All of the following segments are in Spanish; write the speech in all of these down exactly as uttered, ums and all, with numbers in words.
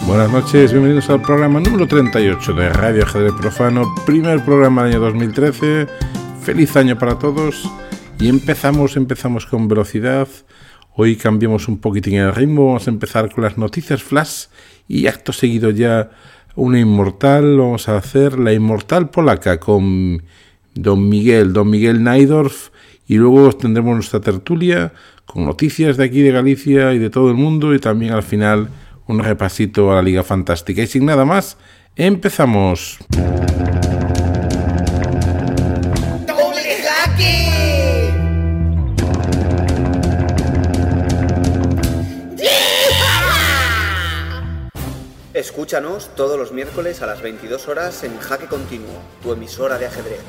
Buenas noches, bienvenidos al programa número treinta y ocho de Radio Ajedrez Profano, primer programa del año dos mil trece. Feliz año para todos y empezamos, empezamos con velocidad. Hoy cambiamos un poquitín el ritmo, vamos a empezar con las noticias flash y acto seguido ya una inmortal. Vamos a hacer la inmortal polaca con Don Miguel, Don Miguel Najdorf, y luego tendremos nuestra tertulia con noticias de aquí de Galicia y de todo el mundo, y también al final un repasito a la Liga Fantástica. Y sin nada más, empezamos. Escúchanos todos los miércoles a las veintidós horas en Jaque Continuo, tu emisora de ajedrez.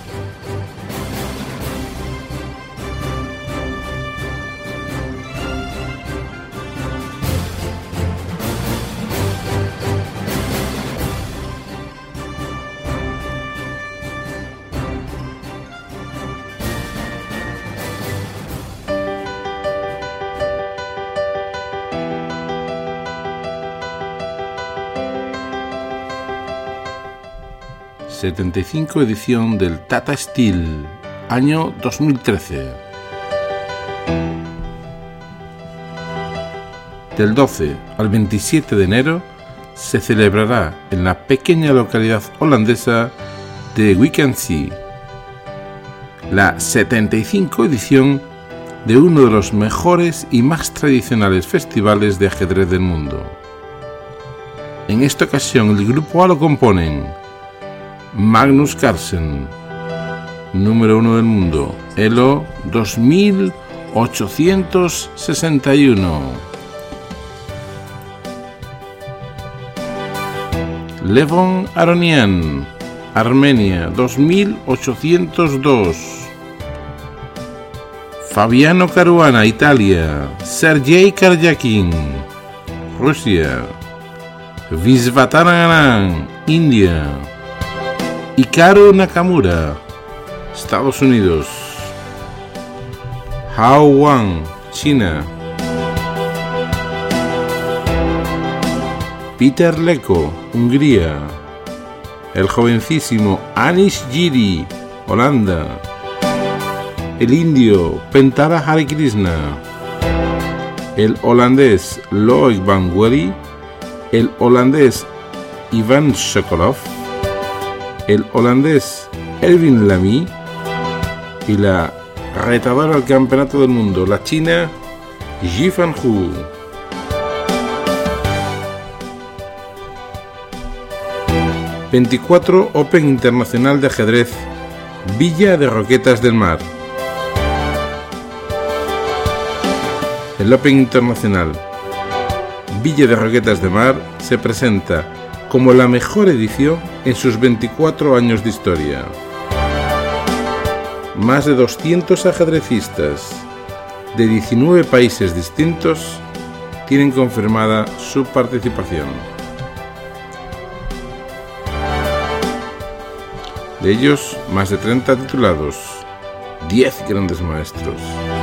setenta y cinco edición del Tata Steel, año dos mil trece. Del doce al veintisiete de enero se celebrará en la pequeña localidad holandesa de Wijk-aan-Zee la setenta y cinco edición de uno de los mejores y más tradicionales festivales de ajedrez del mundo. En esta ocasión el grupo A lo componen Magnus Carlsen, número uno del mundo, Elo dos mil ochocientos sesenta y uno. Levon Aronian, Armenia, dos mil ochocientos dos. Fabiano Caruana, Italia. Sergei Karjakin, Rusia. Visvatara Anand, India. Hikaru Nakamura, Estados Unidos. Hao Wang, China. Peter Leko, Hungría. El jovencísimo Anish Giri, Holanda. El indio Pentara Harikrishna. El holandés Loïc van Wery. El holandés Ivan Sokolov. El holandés Erwin Lamy y la retadora al campeonato del mundo, la china Yifan Hu. veinticuatro Open Internacional de Ajedrez, Villa de Roquetas del Mar. El Open Internacional Villa de Roquetas del Mar se presenta como la mejor edición en sus veinticuatro años de historia. Más de doscientos ajedrecistas de diecinueve países distintos tienen confirmada su participación. De ellos, más de treinta titulados, diez grandes maestros,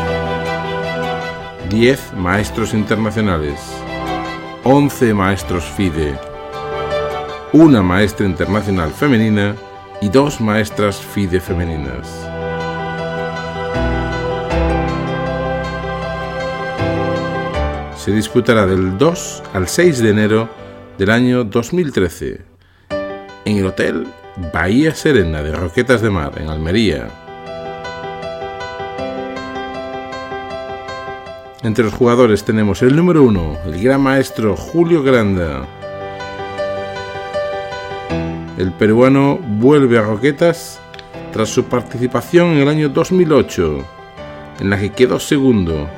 diez maestros internacionales, once maestros FIDE, una maestra internacional femenina y dos maestras FIDE femeninas. Se disputará del dos al seis de enero del año dos mil trece en el Hotel Bahía Serena de Roquetas de Mar, en Almería. Entre los jugadores tenemos el número uno, el gran maestro Julio Granda. El peruano vuelve a Roquetas tras su participación en el año dos mil ocho, en la que quedó segundo.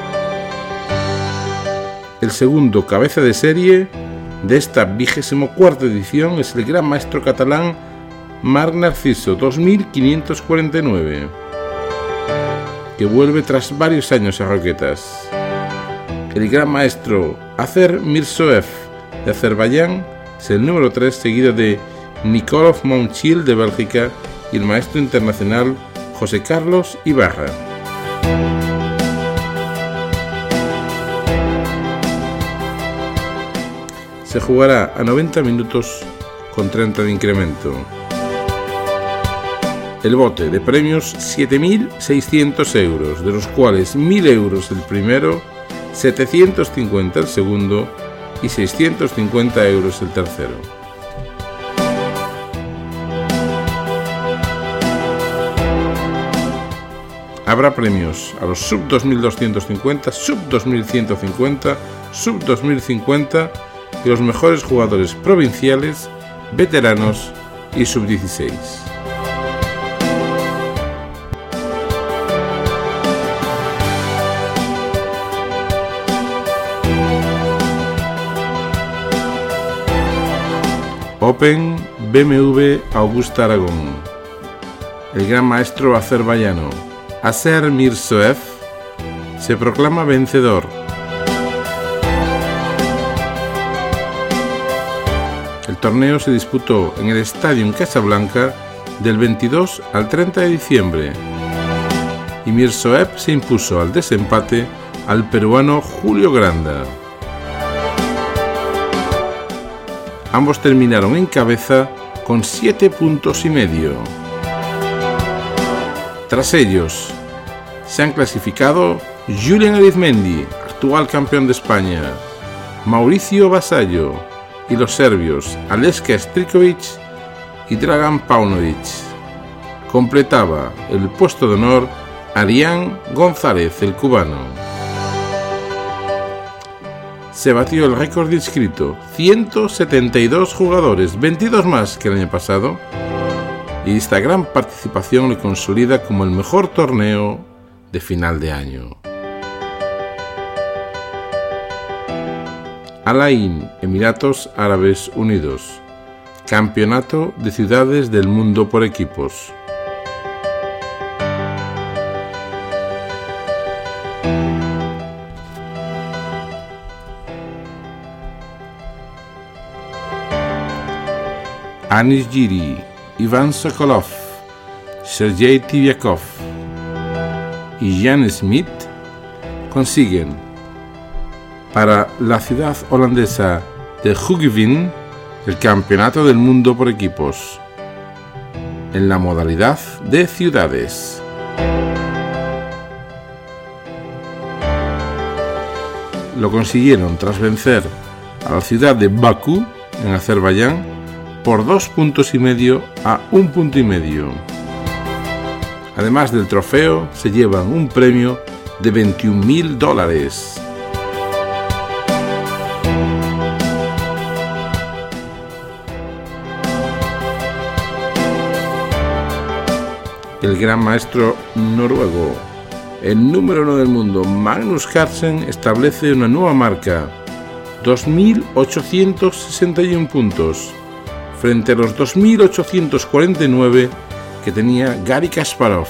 El segundo cabeza de serie de esta vigésimo cuarta edición es el gran maestro catalán Marc Narciso, dos mil quinientos cuarenta y nueve, que vuelve tras varios años a Roquetas. El gran maestro Azer Mirzoev de Azerbaiyán es el número tres, seguido de Nikolov Montchil de Bélgica y el maestro internacional José Carlos Ibarra. se jugará a noventa minutos con treinta de incremento. El bote de premios siete mil seiscientos euros, de los cuales mil euros el primero, setecientos cincuenta el segundo y seiscientos cincuenta euros el tercero. Habrá premios a los sub dos mil doscientos cincuenta, sub dos mil ciento cincuenta, sub dos mil cincuenta y los mejores jugadores provinciales, veteranos y sub dieciséis. Open B M W Augusta Aragón. El gran maestro azerbaiyano Aser Mirzoev se proclama vencedor. El torneo se disputó en el Estadio Casablanca del veintidós al treinta de diciembre y Mirzoev se impuso al desempate al peruano Julio Granda. Ambos terminaron en cabeza con siete puntos y medio. Tras ellos, se han clasificado Julian Arizmendi, actual campeón de España, Mauricio Vasallo y los serbios Aleska Strikovic y Dragan Paunovic. Completaba el puesto de honor Arián González, el cubano. Se batió el récord de inscrito, ciento setenta y dos jugadores, veintidós más que el año pasado, y esta gran participación le consolida como el mejor torneo de final de año. Al Ain, Emiratos Árabes Unidos, Campeonato de Ciudades del Mundo por equipos. Anis Giri, Ivan Sokolov, Sergei Tivyakov y Jan Smith consiguen para la ciudad holandesa de Hoogeveen el Campeonato del Mundo por equipos en la modalidad de ciudades. Lo consiguieron tras vencer a la ciudad de Bakú en Azerbaiyán por dos puntos y medio a un punto y medio. Además del trofeo, se llevan un premio de veintiún mil dólares. El gran maestro noruego, el número uno del mundo, Magnus Carlsen, establece una nueva marca, dos mil ochocientos sesenta y uno puntos, frente a los dos mil ochocientos cuarenta y nueve que tenía Garry Kasparov.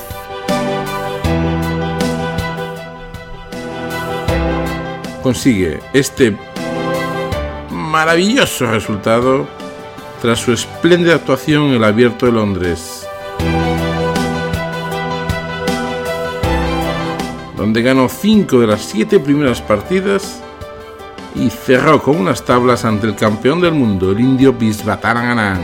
Consigue este maravilloso resultado tras su espléndida actuación en el Abierto de Londres, donde ganó cinco de las siete primeras partidas y cerró con unas tablas ante el campeón del mundo, el indio Visvatara Anand.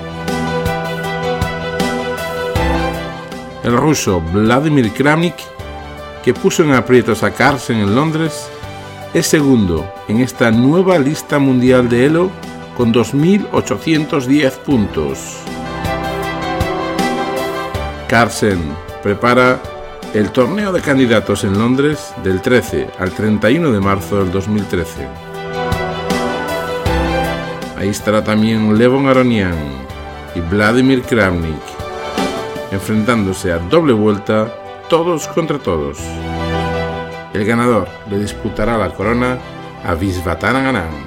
El ruso Vladimir Kramnik, que puso en aprietos a Carlsen en Londres, es segundo en esta nueva lista mundial de Elo con dos mil ochocientos diez puntos. Carlsen prepara el torneo de candidatos en Londres del trece al treinta y uno de marzo del dos mil trece. Ahí estará también Levon Aronian y Vladimir Kramnik, enfrentándose a doble vuelta, todos contra todos. El ganador le disputará la corona a Visvatara Anand.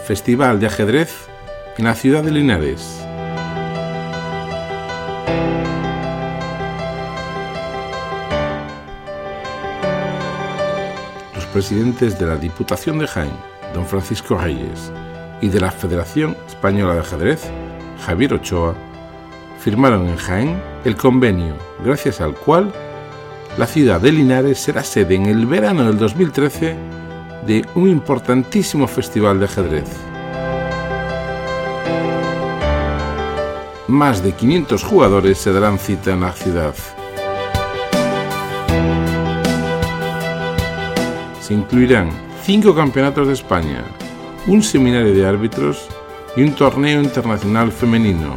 Festival de Ajedrez en la ciudad de Linares. Los presidentes de la Diputación de Jaén, don Francisco Reyes, y de la Federación Española de Ajedrez, Javier Ochoa, firmaron en Jaén el convenio gracias al cual la ciudad de Linares será sede en el verano del dos mil trece de un importantísimo festival de ajedrez. Más de quinientos jugadores se darán cita en la ciudad. Se incluirán cinco campeonatos de España, un seminario de árbitros y un torneo internacional femenino.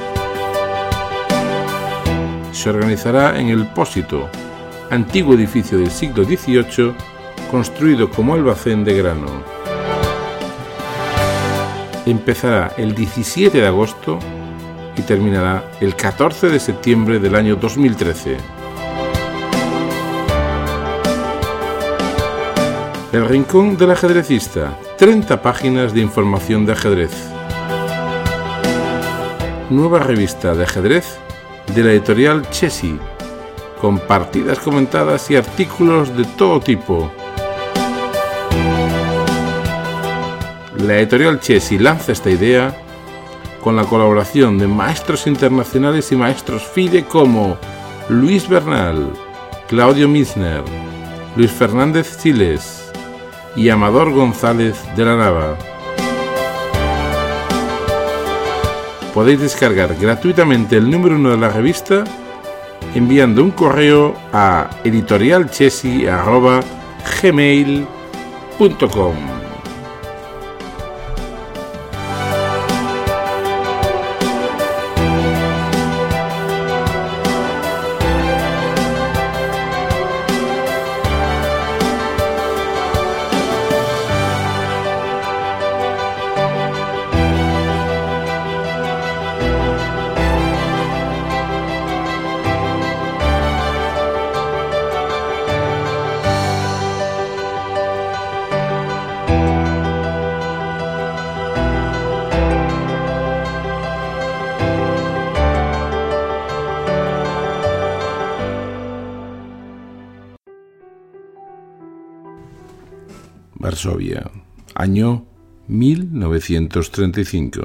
Se organizará en el Pósito, antiguo edificio del siglo dieciocho, construido como almacén de grano. Empezará el diecisiete de agosto y terminará el catorce de septiembre del año dos mil trece. El Rincón del Ajedrecista, treinta páginas de información de ajedrez. Nueva revista de ajedrez de la editorial Chessy, con partidas comentadas y artículos de todo tipo. La editorial Chessy lanza esta idea con la colaboración de maestros internacionales y maestros FIDE como Luis Bernal, Claudio Misner, Luis Fernández Chiles y Amador González de la Nava. Podéis descargar gratuitamente el número uno de la revista enviando un correo a editorialchessy arroba gmail punto com. Varsovia, año mil novecientos treinta y cinco.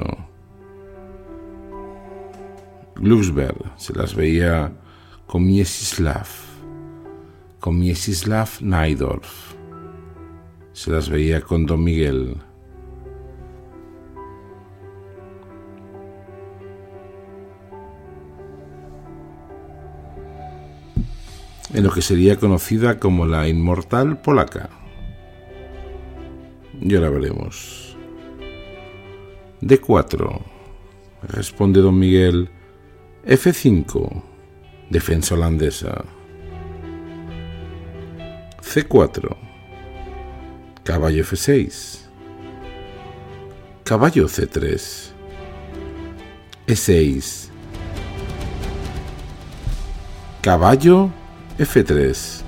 Glucksberg se las veía con Mieczysław, con Mieczysław Najdorf, se las veía con Don Miguel. En lo que sería conocida como la inmortal polaca. Y ahora veremos. D cuatro, responde Don Miguel. F cinco, defensa holandesa. C cuatro, caballo F seis, caballo C tres, E seis, caballo F tres,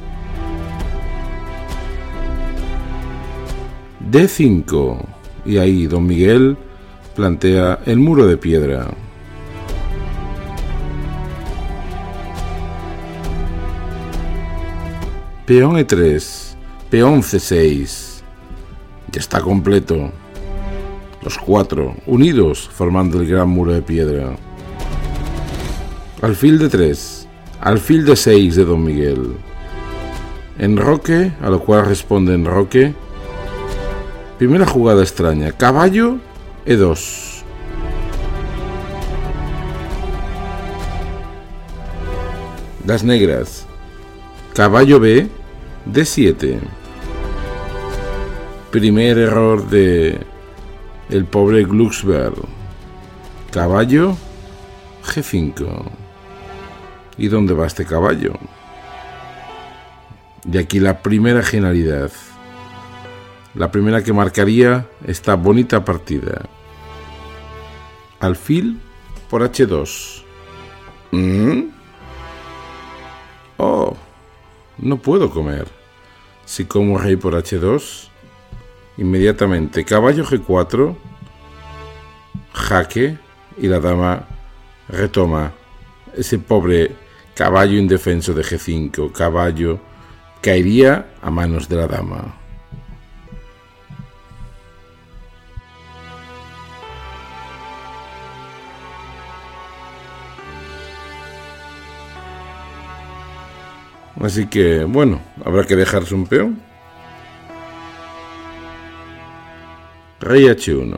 D cinco, y ahí Don Miguel plantea el muro de piedra. Peón E tres, peón C seis, ya está completo. Los cuatro unidos formando el gran muro de piedra. Alfil D tres, alfil D seis de Don Miguel. Enroque, a lo cual responde enroque. Primera jugada extraña, caballo E dos. Las negras, caballo B, D siete. Primer error de el pobre Glucksberg. Caballo G cinco. ¿Y dónde va este caballo? Y aquí la primera genialidad. La primera que marcaría esta bonita partida. Alfil por H dos. ¿Mm? Oh, no puedo comer. Si como rey por H dos, inmediatamente caballo G cuatro jaque y la dama retoma ese pobre caballo indefenso de G cinco, caballo caería a manos de la dama. Así que, bueno, habrá que dejarse un peón. Rey H uno.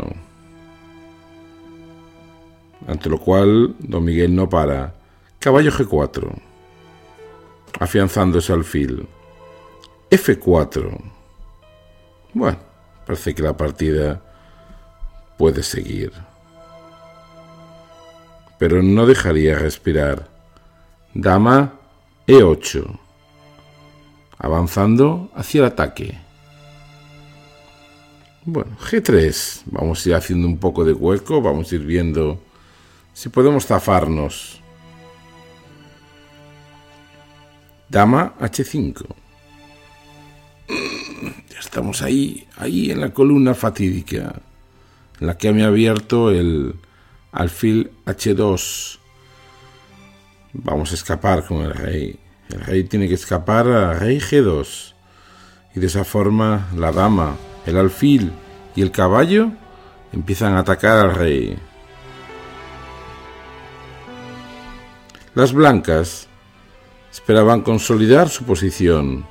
Ante lo cual, don Miguel no para. Caballo G cuatro. Afianzando ese alfil. F cuatro. Bueno, parece que la partida puede seguir. Pero no dejaría respirar. Dama E ocho. Avanzando hacia el ataque. Bueno, G tres. Vamos a ir haciendo un poco de hueco. Vamos a ir viendo si podemos zafarnos. Dama H cinco. Ya estamos ahí, ahí en la columna fatídica, en la que me ha abierto el alfil H dos. Vamos a escapar con el rey. El rey tiene que escapar a rey G dos. Y de esa forma la dama, el alfil y el caballo empiezan a atacar al rey. Las blancas esperaban consolidar su posición.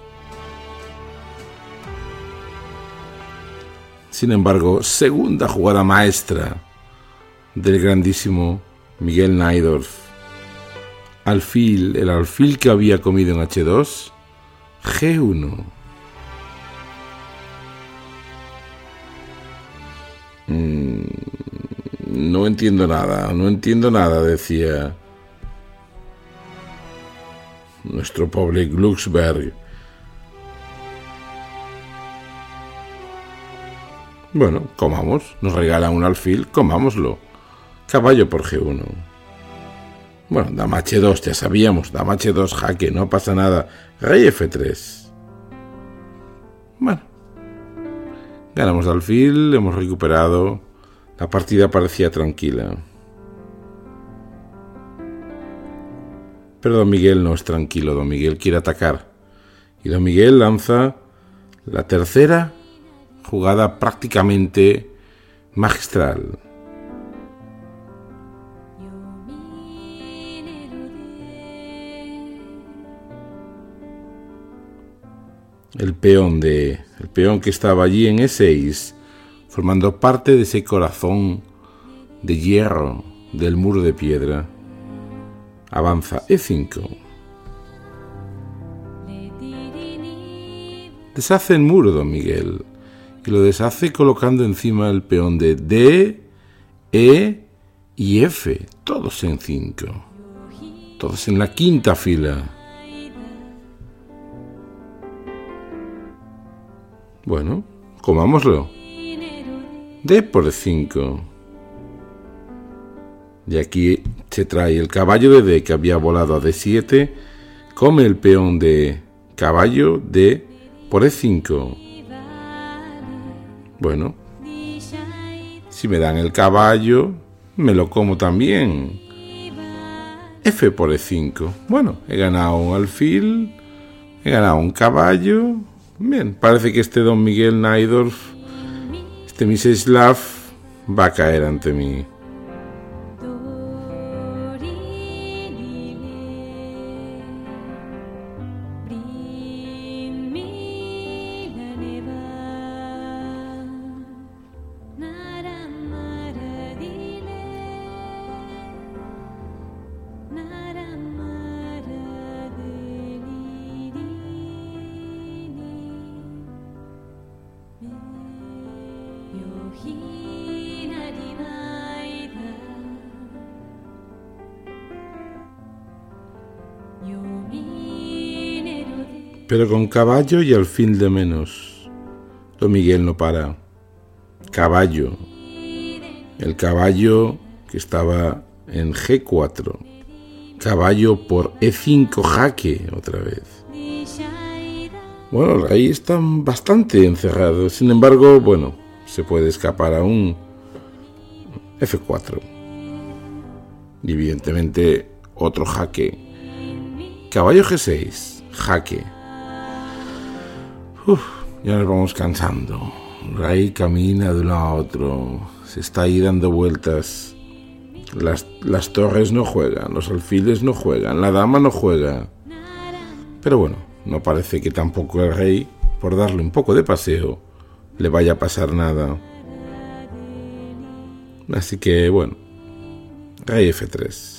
Sin embargo, segunda jugada maestra del grandísimo Miguel Najdorf. Alfil, el alfil que había comido en H dos, G uno. Mm, no entiendo nada, no entiendo nada, decía nuestro pobre Glucksberg. Bueno, comamos, nos regalan un alfil, comámoslo. Caballo por G uno. Bueno, dama H dos, ya sabíamos, dama H dos, jaque, no pasa nada. Rey F tres. Bueno, ganamos alfil, hemos recuperado. La partida parecía tranquila. Pero don Miguel no es tranquilo, don Miguel quiere atacar. Y don Miguel lanza la tercera jugada prácticamente magistral. El peón de el peón que estaba allí en E seis, formando parte de ese corazón de hierro del muro de piedra, avanza E cinco. Deshace el muro don Miguel y lo deshace colocando encima el peón de D, E y F, todos en cinco, todos en la quinta fila. Bueno, comámoslo. D por E cinco. Y aquí se trae el caballo de D que había volado a D siete, come el peón de caballo D por E cinco. Bueno, si me dan el caballo, me lo como también. F por E cinco. Bueno, he ganado un alfil, he ganado un caballo. Bien, parece que este don Miguel Najdorf, este Mieczysław, va a caer ante mí. Pero con caballo y alfil de menos. Don Miguel no para. Caballo. El caballo que estaba en G cuatro. Caballo por E cinco, jaque otra vez. Bueno, ahí están bastante encerrados. Sin embargo, bueno, se puede escapar aún. efe cuatro. Y evidentemente otro jaque. Caballo ge seis, jaque. Uf, ya nos vamos cansando. Rey camina de uno a otro, se está ahí dando vueltas. Las, las torres no juegan, los alfiles no juegan, la dama no juega. Pero bueno, no parece que tampoco el rey, por darle un poco de paseo, le vaya a pasar nada. Así que bueno, rey efe tres.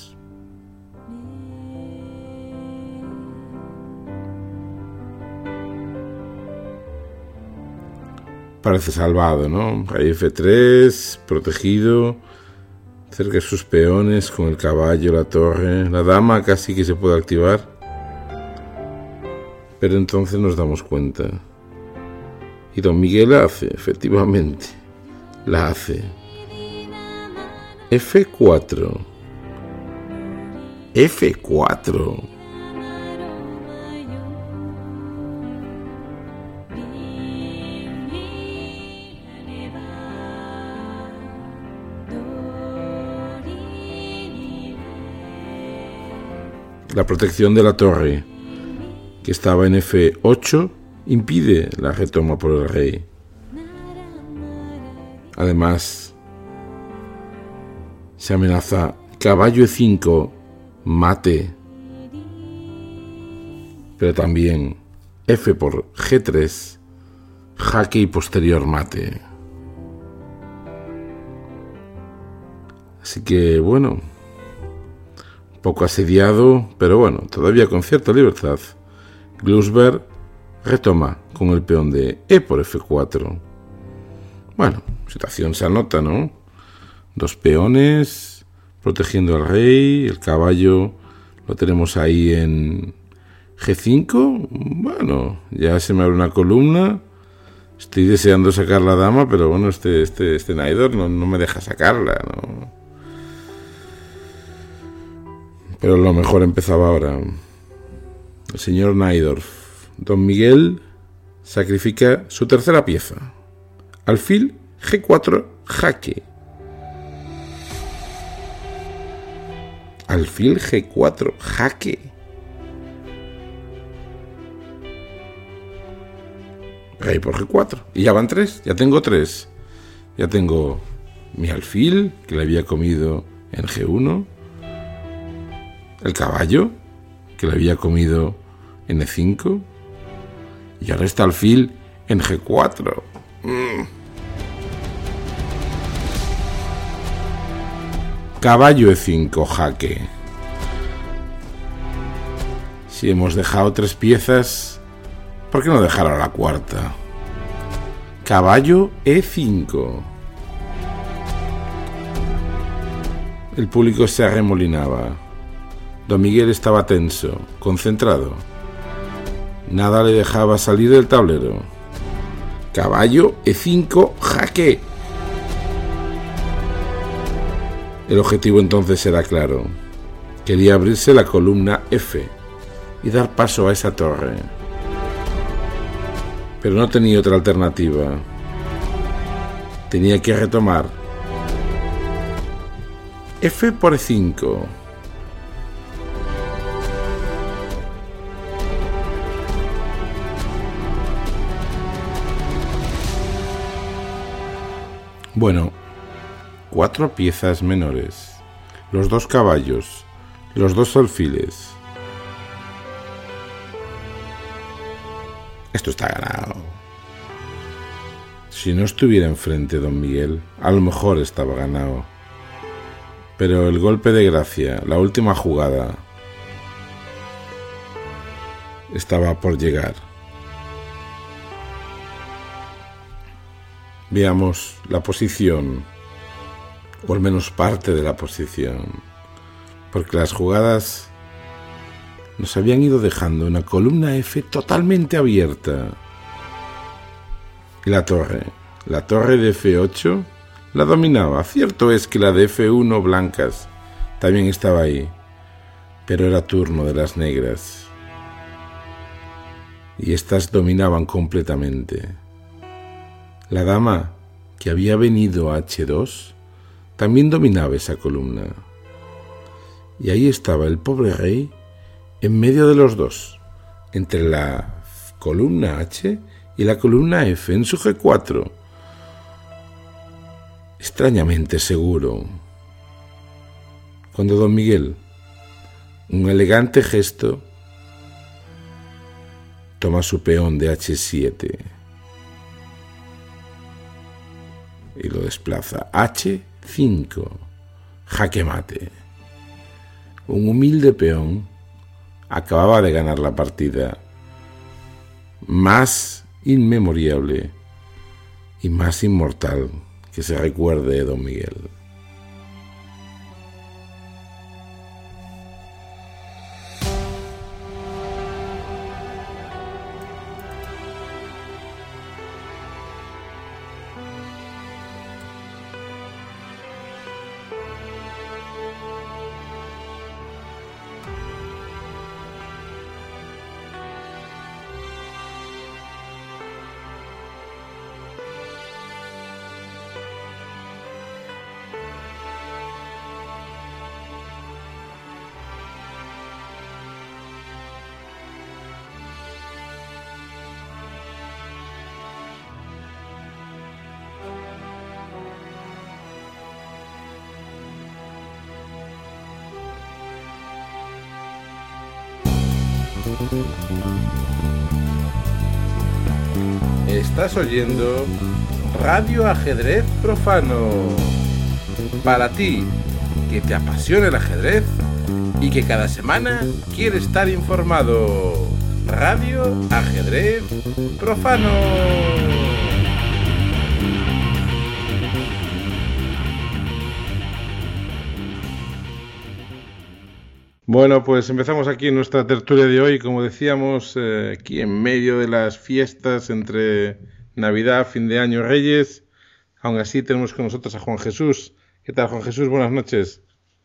Parece salvado, ¿no? Rey efe tres, protegido, cerca de sus peones, con el caballo, la torre. La dama casi que se puede activar. Pero entonces nos damos cuenta. Y don Miguel la hace, efectivamente. La hace. efe cuatro. efe cuatro. La protección de la torre, que estaba en efe ocho, impide la retoma por el rey. Además, se amenaza caballo e cinco, mate. Pero también F por ge tres, jaque y posterior mate. Así que bueno, un poco asediado, pero bueno, todavía con cierta libertad, Glusberg retoma con el peón de E por efe cuatro. Bueno, situación se anota, ¿no? Dos peones protegiendo al rey, el caballo lo tenemos ahí en ge cinco. Bueno, ya se me abre una columna. Estoy deseando sacar la dama, pero bueno, este, este, este Naidor no, no me deja sacarla, ¿no? Pero lo mejor empezaba ahora. El señor Naidor, don Miguel, sacrifica su tercera pieza. Alfil ge cuatro, jaque. Alfil ge cuatro, jaque. Rey por ge cuatro. Y ya van tres, ya tengo tres. Ya tengo mi alfil, que le había comido en ge uno. El caballo, que le había comido en e cinco. Y ahora está alfil en ge cuatro. Mm. Caballo e cinco, jaque. Si hemos dejado tres piezas, ¿por qué no dejar a la cuarta? Caballo e cinco. El público se arremolinaba. Don Miguel estaba tenso, concentrado. Nada le dejaba salir del tablero. Caballo e cinco, jaque. El objetivo entonces era claro. Quería abrirse la columna F y dar paso a esa torre. Pero no tenía otra alternativa. Tenía que retomar. F por e cinco. Bueno, cuatro piezas menores, los dos caballos, los dos alfiles. Esto está ganado. Si no estuviera enfrente don Miguel, a lo mejor estaba ganado. Pero el golpe de gracia, la última jugada, estaba por llegar. Veamos la posición, o al menos parte de la posición, porque las jugadas nos habían ido dejando una columna F totalmente abierta. Y la torre, la torre de efe ocho, la dominaba. Cierto es que la de efe uno blancas también estaba ahí, pero era turno de las negras. Y estas dominaban completamente. La dama, que había venido a hache dos, también dominaba esa columna. Y ahí estaba el pobre rey en medio de los dos, entre la columna H y la columna F en su G cuatro. Extrañamente seguro. Cuando don Miguel, un elegante gesto, toma su peón de H siete y lo desplaza. H cinco, jaque mate. Un humilde peón acababa de ganar la partida más inmemoriable y más inmortal que se recuerde de don Miguel. Estás oyendo Radio Ajedrez Profano. Para ti, que te apasiona el ajedrez y que cada semana quiere estar informado. Radio Ajedrez Profano. Bueno, pues empezamos aquí nuestra tertulia de hoy, como decíamos, eh, aquí en medio de las fiestas entre Navidad, fin de año, Reyes. Aún así tenemos con nosotros a Juan Jesús. ¿Qué tal, Juan Jesús? Buenas noches.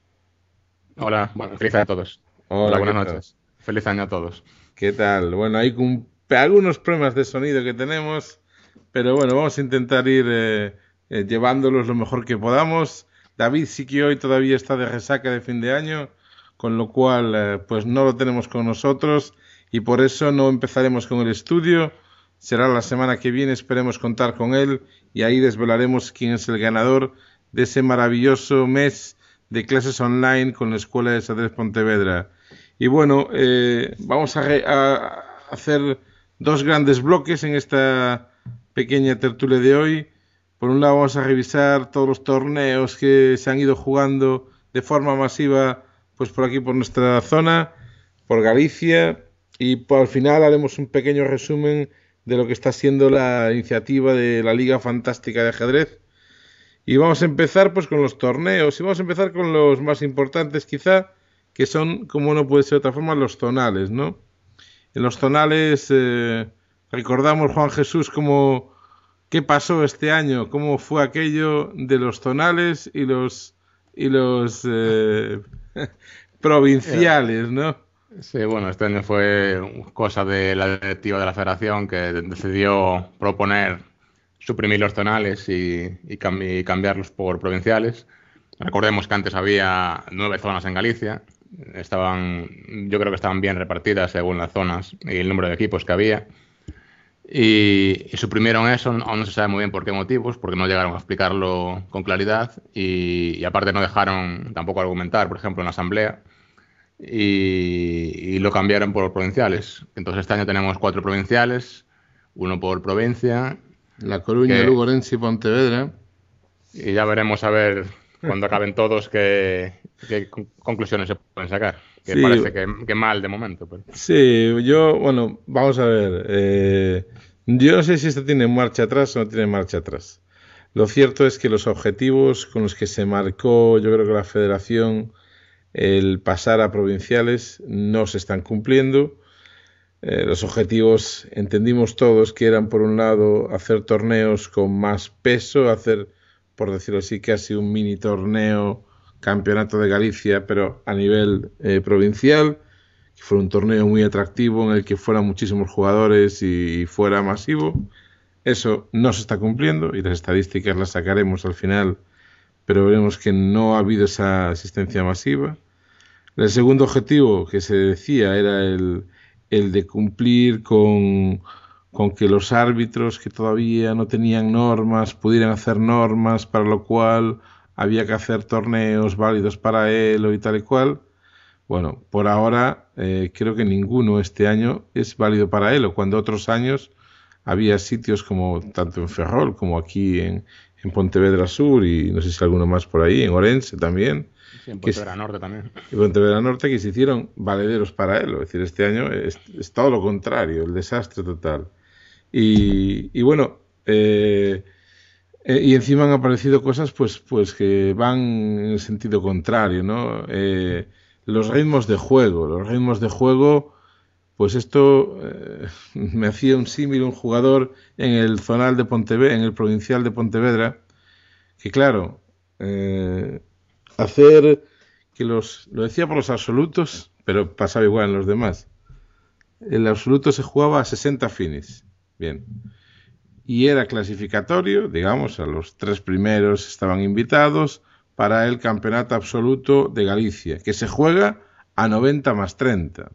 Hola, bueno, feliz año a todos. Hola, Hola, buenas tal? noches. Feliz año a todos. ¿Qué tal? Bueno, hay con algunos problemas de sonido que tenemos, pero bueno, vamos a intentar ir eh, eh, llevándolos lo mejor que podamos. David sí que hoy todavía está de resaca de fin de año, con lo cual eh, pues no lo tenemos con nosotros y por eso no empezaremos con el estudio. Será la semana que viene, esperemos contar con él y ahí desvelaremos quién es el ganador de ese maravilloso mes de clases online con la Escuela de Ajedrez Pontevedra. Y bueno, eh, vamos a, re- a hacer dos grandes bloques en esta pequeña tertulia de hoy. Por un lado vamos a revisar todos los torneos que se han ido jugando de forma masiva pues por aquí, por nuestra zona, por Galicia, y por, al final haremos un pequeño resumen de lo que está siendo la iniciativa de la Liga Fantástica de Ajedrez. Y vamos a empezar pues con los torneos, y vamos a empezar con los más importantes quizá, que son, como no puede ser de otra forma, los zonales, ¿no? En los zonales eh, recordamos, Juan Jesús, cómo, qué pasó este año, cómo fue aquello de los zonales y los... y los eh, provinciales, ¿no? Sí, bueno, este año fue cosa de la directiva de la federación que decidió proponer suprimir los zonales y, y, cam- y cambiarlos por provinciales. Recordemos que antes había nueve zonas en Galicia. Estaban, yo creo que estaban bien repartidas según las zonas y el número de equipos que había. Y, y suprimieron eso, aún no se sabe muy bien por qué motivos, porque no llegaron a explicarlo con claridad y, y aparte no dejaron tampoco argumentar, por ejemplo, en la asamblea, y, y lo cambiaron por provinciales. Entonces este año tenemos cuatro provinciales, uno por provincia. La Coruña, que, Lugo, Orense y Pontevedra. Y ya veremos a ver cuando acaben todos qué, qué con- conclusiones se pueden sacar. Que Sí. parece que, que mal de momento. Pero... Sí, yo, bueno, vamos a ver. Eh, yo no sé si esto tiene marcha atrás o no tiene marcha atrás. Lo cierto es que los objetivos con los que se marcó, yo creo que la federación, el pasar a provinciales, no se están cumpliendo. Eh, los objetivos entendimos todos que eran, por un lado, hacer torneos con más peso, hacer, por decirlo así, casi un mini torneo, campeonato de Galicia, pero a nivel eh, provincial, que fuera un torneo muy atractivo en el que fueran muchísimos jugadores y fuera masivo. Eso no se está cumpliendo y las estadísticas las sacaremos al final pero veremos que no ha habido esa asistencia masiva. El segundo objetivo que se decía era el, el de cumplir con, con que los árbitros que todavía no tenían normas pudieran hacer normas, para lo cual había que hacer torneos válidos para Elo y tal y cual. Bueno, por ahora eh, creo que ninguno este año es válido para Elo, cuando otros años había sitios como tanto en Ferrol como aquí en, en Pontevedra Sur y no sé si alguno más por ahí, en Orense también. Sí, en Pontevedra Norte también. En Pontevedra Norte, que se hicieron valederos para Elo. Es decir, este año es, es todo lo contrario, el desastre total. Y, y bueno, eh, eh, y encima han aparecido cosas pues, pues que van en el sentido contrario, ¿no? Eh, los ritmos de juego, los ritmos de juego, pues esto eh, me hacía un símil un jugador en el zonal de Pontevedra, en el provincial de Pontevedra, que claro, eh, hacer que los, lo decía por los absolutos, pero pasaba igual en los demás. El absoluto se jugaba a sesenta finis, bien, y era clasificatorio, digamos, a los tres primeros estaban invitados para el campeonato absoluto de Galicia, que se juega a noventa más treinta.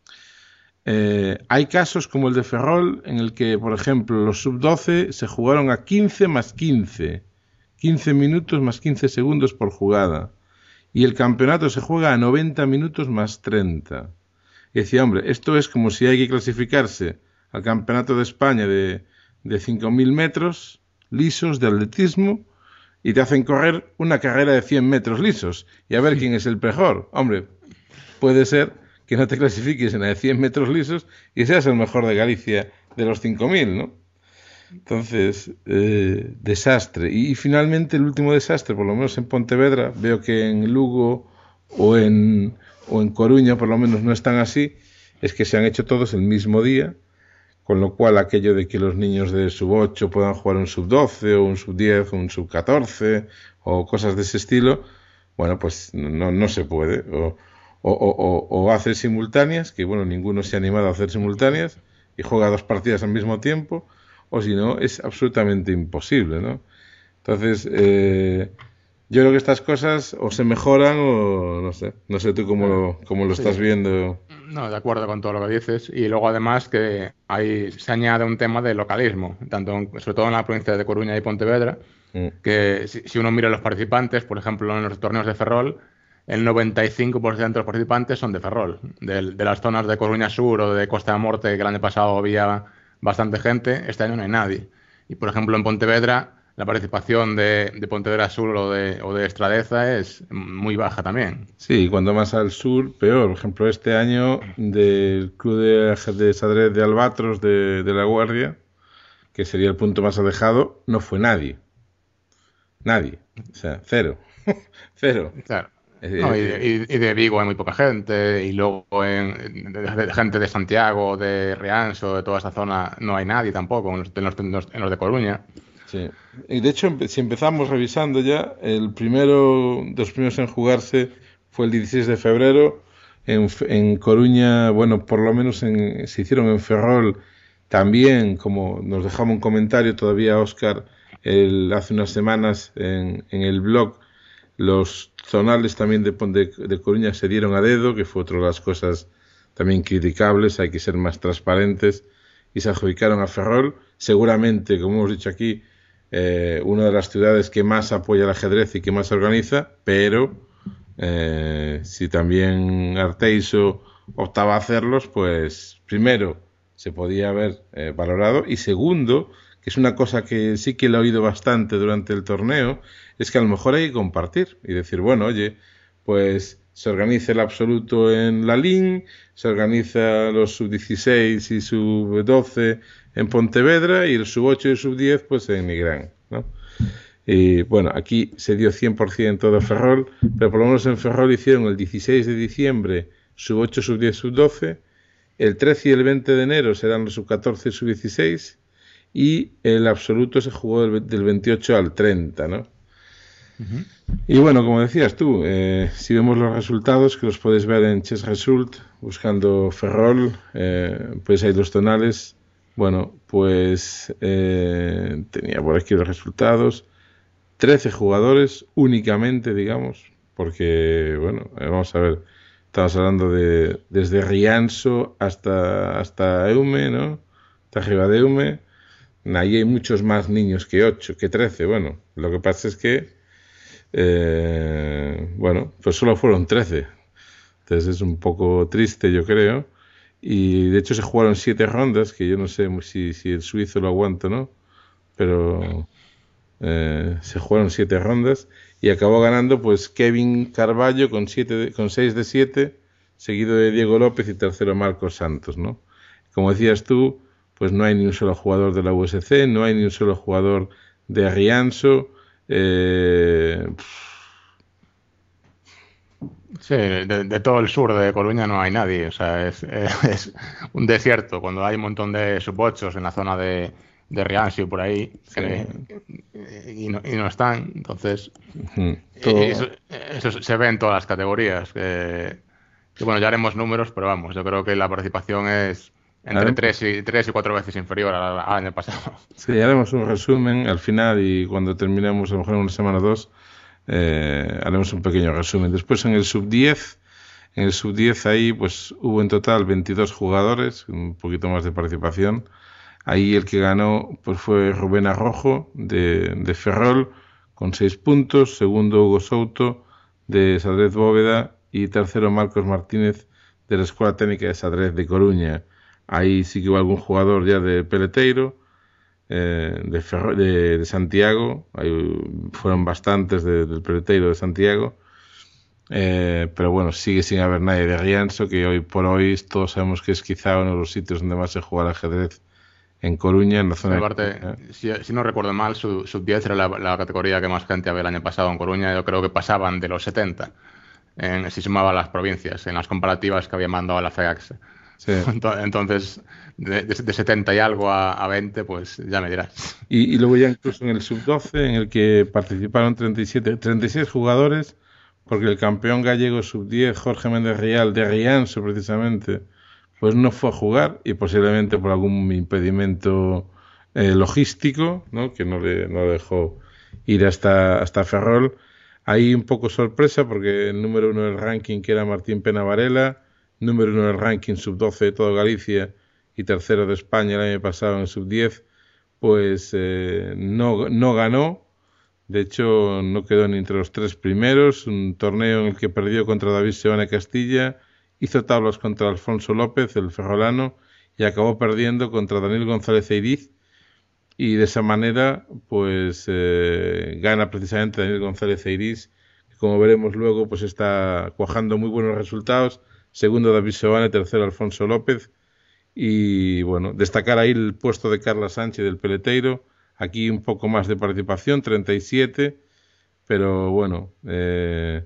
Eh, hay casos como el de Ferrol, en el que, por ejemplo, los sub doce se jugaron a quince más quince, quince minutos más quince segundos por jugada, y el campeonato se juega a noventa minutos más treinta. Y decía, hombre, esto es como si hay que clasificarse al campeonato de España de, de cinco mil metros lisos de atletismo y te hacen correr una carrera de cien metros lisos y a ver quién es el mejor. Hombre, puede ser que no te clasifiques en la de cien metros lisos y seas el mejor de Galicia de los cinco mil, ¿no? Entonces, eh, desastre. Y, y finalmente el último desastre, por lo menos en Pontevedra, veo que en Lugo o en, o en Coruña por lo menos no están así, es que se han hecho todos el mismo día, con lo cual aquello de que los niños de sub ocho puedan jugar un sub doce o un sub diez o un sub catorce o cosas de ese estilo, bueno, pues no, no se puede. O, o, o, o hacer simultáneas, que bueno, ninguno se ha animado a hacer simultáneas y juega dos partidas al mismo tiempo, o si no, es absolutamente imposible, ¿no? Entonces, eh, yo creo que estas cosas o se mejoran o no sé, no sé tú cómo lo, cómo lo sí. estás viendo. No, de acuerdo con todo lo que dices. Y luego además que ahí se añade un tema de localismo, tanto en, sobre todo en la provincia de Coruña y Pontevedra, mm. que si, si uno mira los participantes, por ejemplo, en los torneos de Ferrol, el noventa y cinco por ciento de los participantes son de Ferrol. De, de las zonas de Coruña Sur o de Costa da Morte, que el año pasado había bastante gente, este año no hay nadie. Y por ejemplo en Pontevedra la participación de, de Pontevedra Sur o de, o de Estradeza es muy baja también. Sí, cuando más al sur, peor. Por ejemplo, este año del Club de Ajedrez de Albatros de, de La Guardia, que sería el punto más alejado, no fue nadie. Nadie. O sea, cero. Cero. Claro. No, y, de, y de Vigo hay muy poca gente, y luego en, de, de gente de Santiago, de Rianxo, de toda esa zona, no hay nadie tampoco, en los, en los, en los, en los de Coruña. Sí. Y de hecho, si empezamos revisando ya, el primero de los primeros en jugarse fue el dieciséis de febrero. En, en Coruña, bueno, por lo menos en, se hicieron en Ferrol también, como nos dejaba un comentario todavía Óscar el, hace unas semanas en, en el blog, los zonales también de, de, de Coruña se dieron a dedo, que fue otra de las cosas también criticables, hay que ser más transparentes, y se adjudicaron a Ferrol, seguramente, como hemos dicho aquí, eh, una de las ciudades que más apoya el ajedrez y que más organiza, pero eh, si también Arteiso optaba a hacerlos, pues primero se podía haber eh, valorado, y segundo, que es una cosa que sí que lo he oído bastante durante el torneo, es que a lo mejor hay que compartir y decir, bueno, oye, pues se organiza el absoluto en la L I N, se organiza los sub dieciséis y sub doce en Pontevedra y el sub ocho y el sub diez pues en Nigrán, ¿no? Y bueno, aquí se dio cien por ciento de Ferrol, pero por lo menos en Ferrol hicieron el dieciséis de diciembre sub ocho, sub diez, sub doce, el trece y el veinte de enero serán los sub catorce y sub dieciséis, y el absoluto se jugó del, del veintiocho al treinta, ¿no? Uh-huh. Y bueno, como decías tú, eh, si vemos los resultados, que los puedes ver en Chess Result, buscando Ferrol, eh, pues hay los tonales. Bueno, pues eh, tenía por aquí los resultados. trece jugadores únicamente, digamos, porque, bueno, vamos a ver, estamos hablando de desde Rianso hasta, hasta Eume, ¿no? Hasta arriba de Eume. Ahí hay muchos más niños que ocho, que trece. Bueno, lo que pasa es que, eh, bueno, pues solo fueron trece. Entonces es un poco triste, yo creo. Y de hecho se jugaron siete rondas, que yo no sé si, si el suizo lo aguanta o no, pero eh, se jugaron siete rondas y acabó ganando pues Kevin Carballo con, siete de, con seis de siete, seguido de Diego López y tercero Marcos Santos, ¿no? Como decías tú, pues no hay ni un solo jugador de la U S C, no hay ni un solo jugador de Rianso. Eh, sí, de, de todo el sur de Coruña no hay nadie, o sea, es, es un desierto cuando hay un montón de sub ocho en la zona de, de Rianso y por ahí, sí. que, y, no, y no están, entonces uh-huh. eso, eso se ve en todas las categorías, que, que bueno, ya haremos números, pero vamos, yo creo que la participación es entre tres y, tres y cuatro veces inferior al, al año pasado. Sí, haremos un resumen al final y cuando terminemos, a lo mejor en una semana o dos, eh, haremos un pequeño resumen. Después en el sub diez, en el sub diez ahí pues hubo en total veintidós jugadores, un poquito más de participación. Ahí el que ganó pues fue Rubén Arrojo de, de Ferrol con seis puntos, segundo Hugo Souto de Sadrez Bóveda y tercero Marcos Martínez de la Escuela Técnica de Sadrez de Coruña. Ahí sí que hubo algún jugador ya de Peleteiro, eh, de, Ferro, de, de Santiago. Ahí fueron bastantes de, del Peleteiro de Santiago. Eh, pero bueno, sigue sin haber nadie de Rianso, que hoy por hoy todos sabemos que es quizá uno de los sitios donde más se juega el ajedrez en Coruña, en la zona aparte, de... si, si no recuerdo mal, sub, sub diez era la, la categoría que más gente había el año pasado en Coruña. Yo creo que pasaban de los setenta, en, si sumaba las provincias, en las comparativas que había mandado a la FEAX. Sí. Entonces, de, de, de setenta y algo a, a veinte, pues ya me dirás. Y, y luego ya incluso en el sub doce, en el que participaron treinta y siete, treinta y seis jugadores, porque el campeón gallego sub diez, Jorge Méndez Rial, de Rianso precisamente, pues no fue a jugar y posiblemente por algún impedimento eh, logístico, ¿no? Que no le, no le dejó ir hasta, hasta Ferrol. Ahí un poco sorpresa porque el número uno del ranking, que era Martín Pena Varela, número uno del ranking sub doce de toda Galicia y tercero de España el año pasado en sub diez, pues eh, no, no ganó. De hecho, no quedó ni entre los tres primeros. Un torneo en el que perdió contra David Sebane Castilla, hizo tablas contra Alfonso López, el ferrolano, y acabó perdiendo contra Daniel González Eiriz. Y de esa manera, pues eh, gana precisamente Daniel González Eiriz, que como veremos luego, pues está cuajando muy buenos resultados. Segundo David Sebane, tercero Alfonso López. Y bueno, destacar ahí el puesto de Carla Sánchez del Peleteiro. Aquí un poco más de participación, treinta y siete. Pero bueno, eh,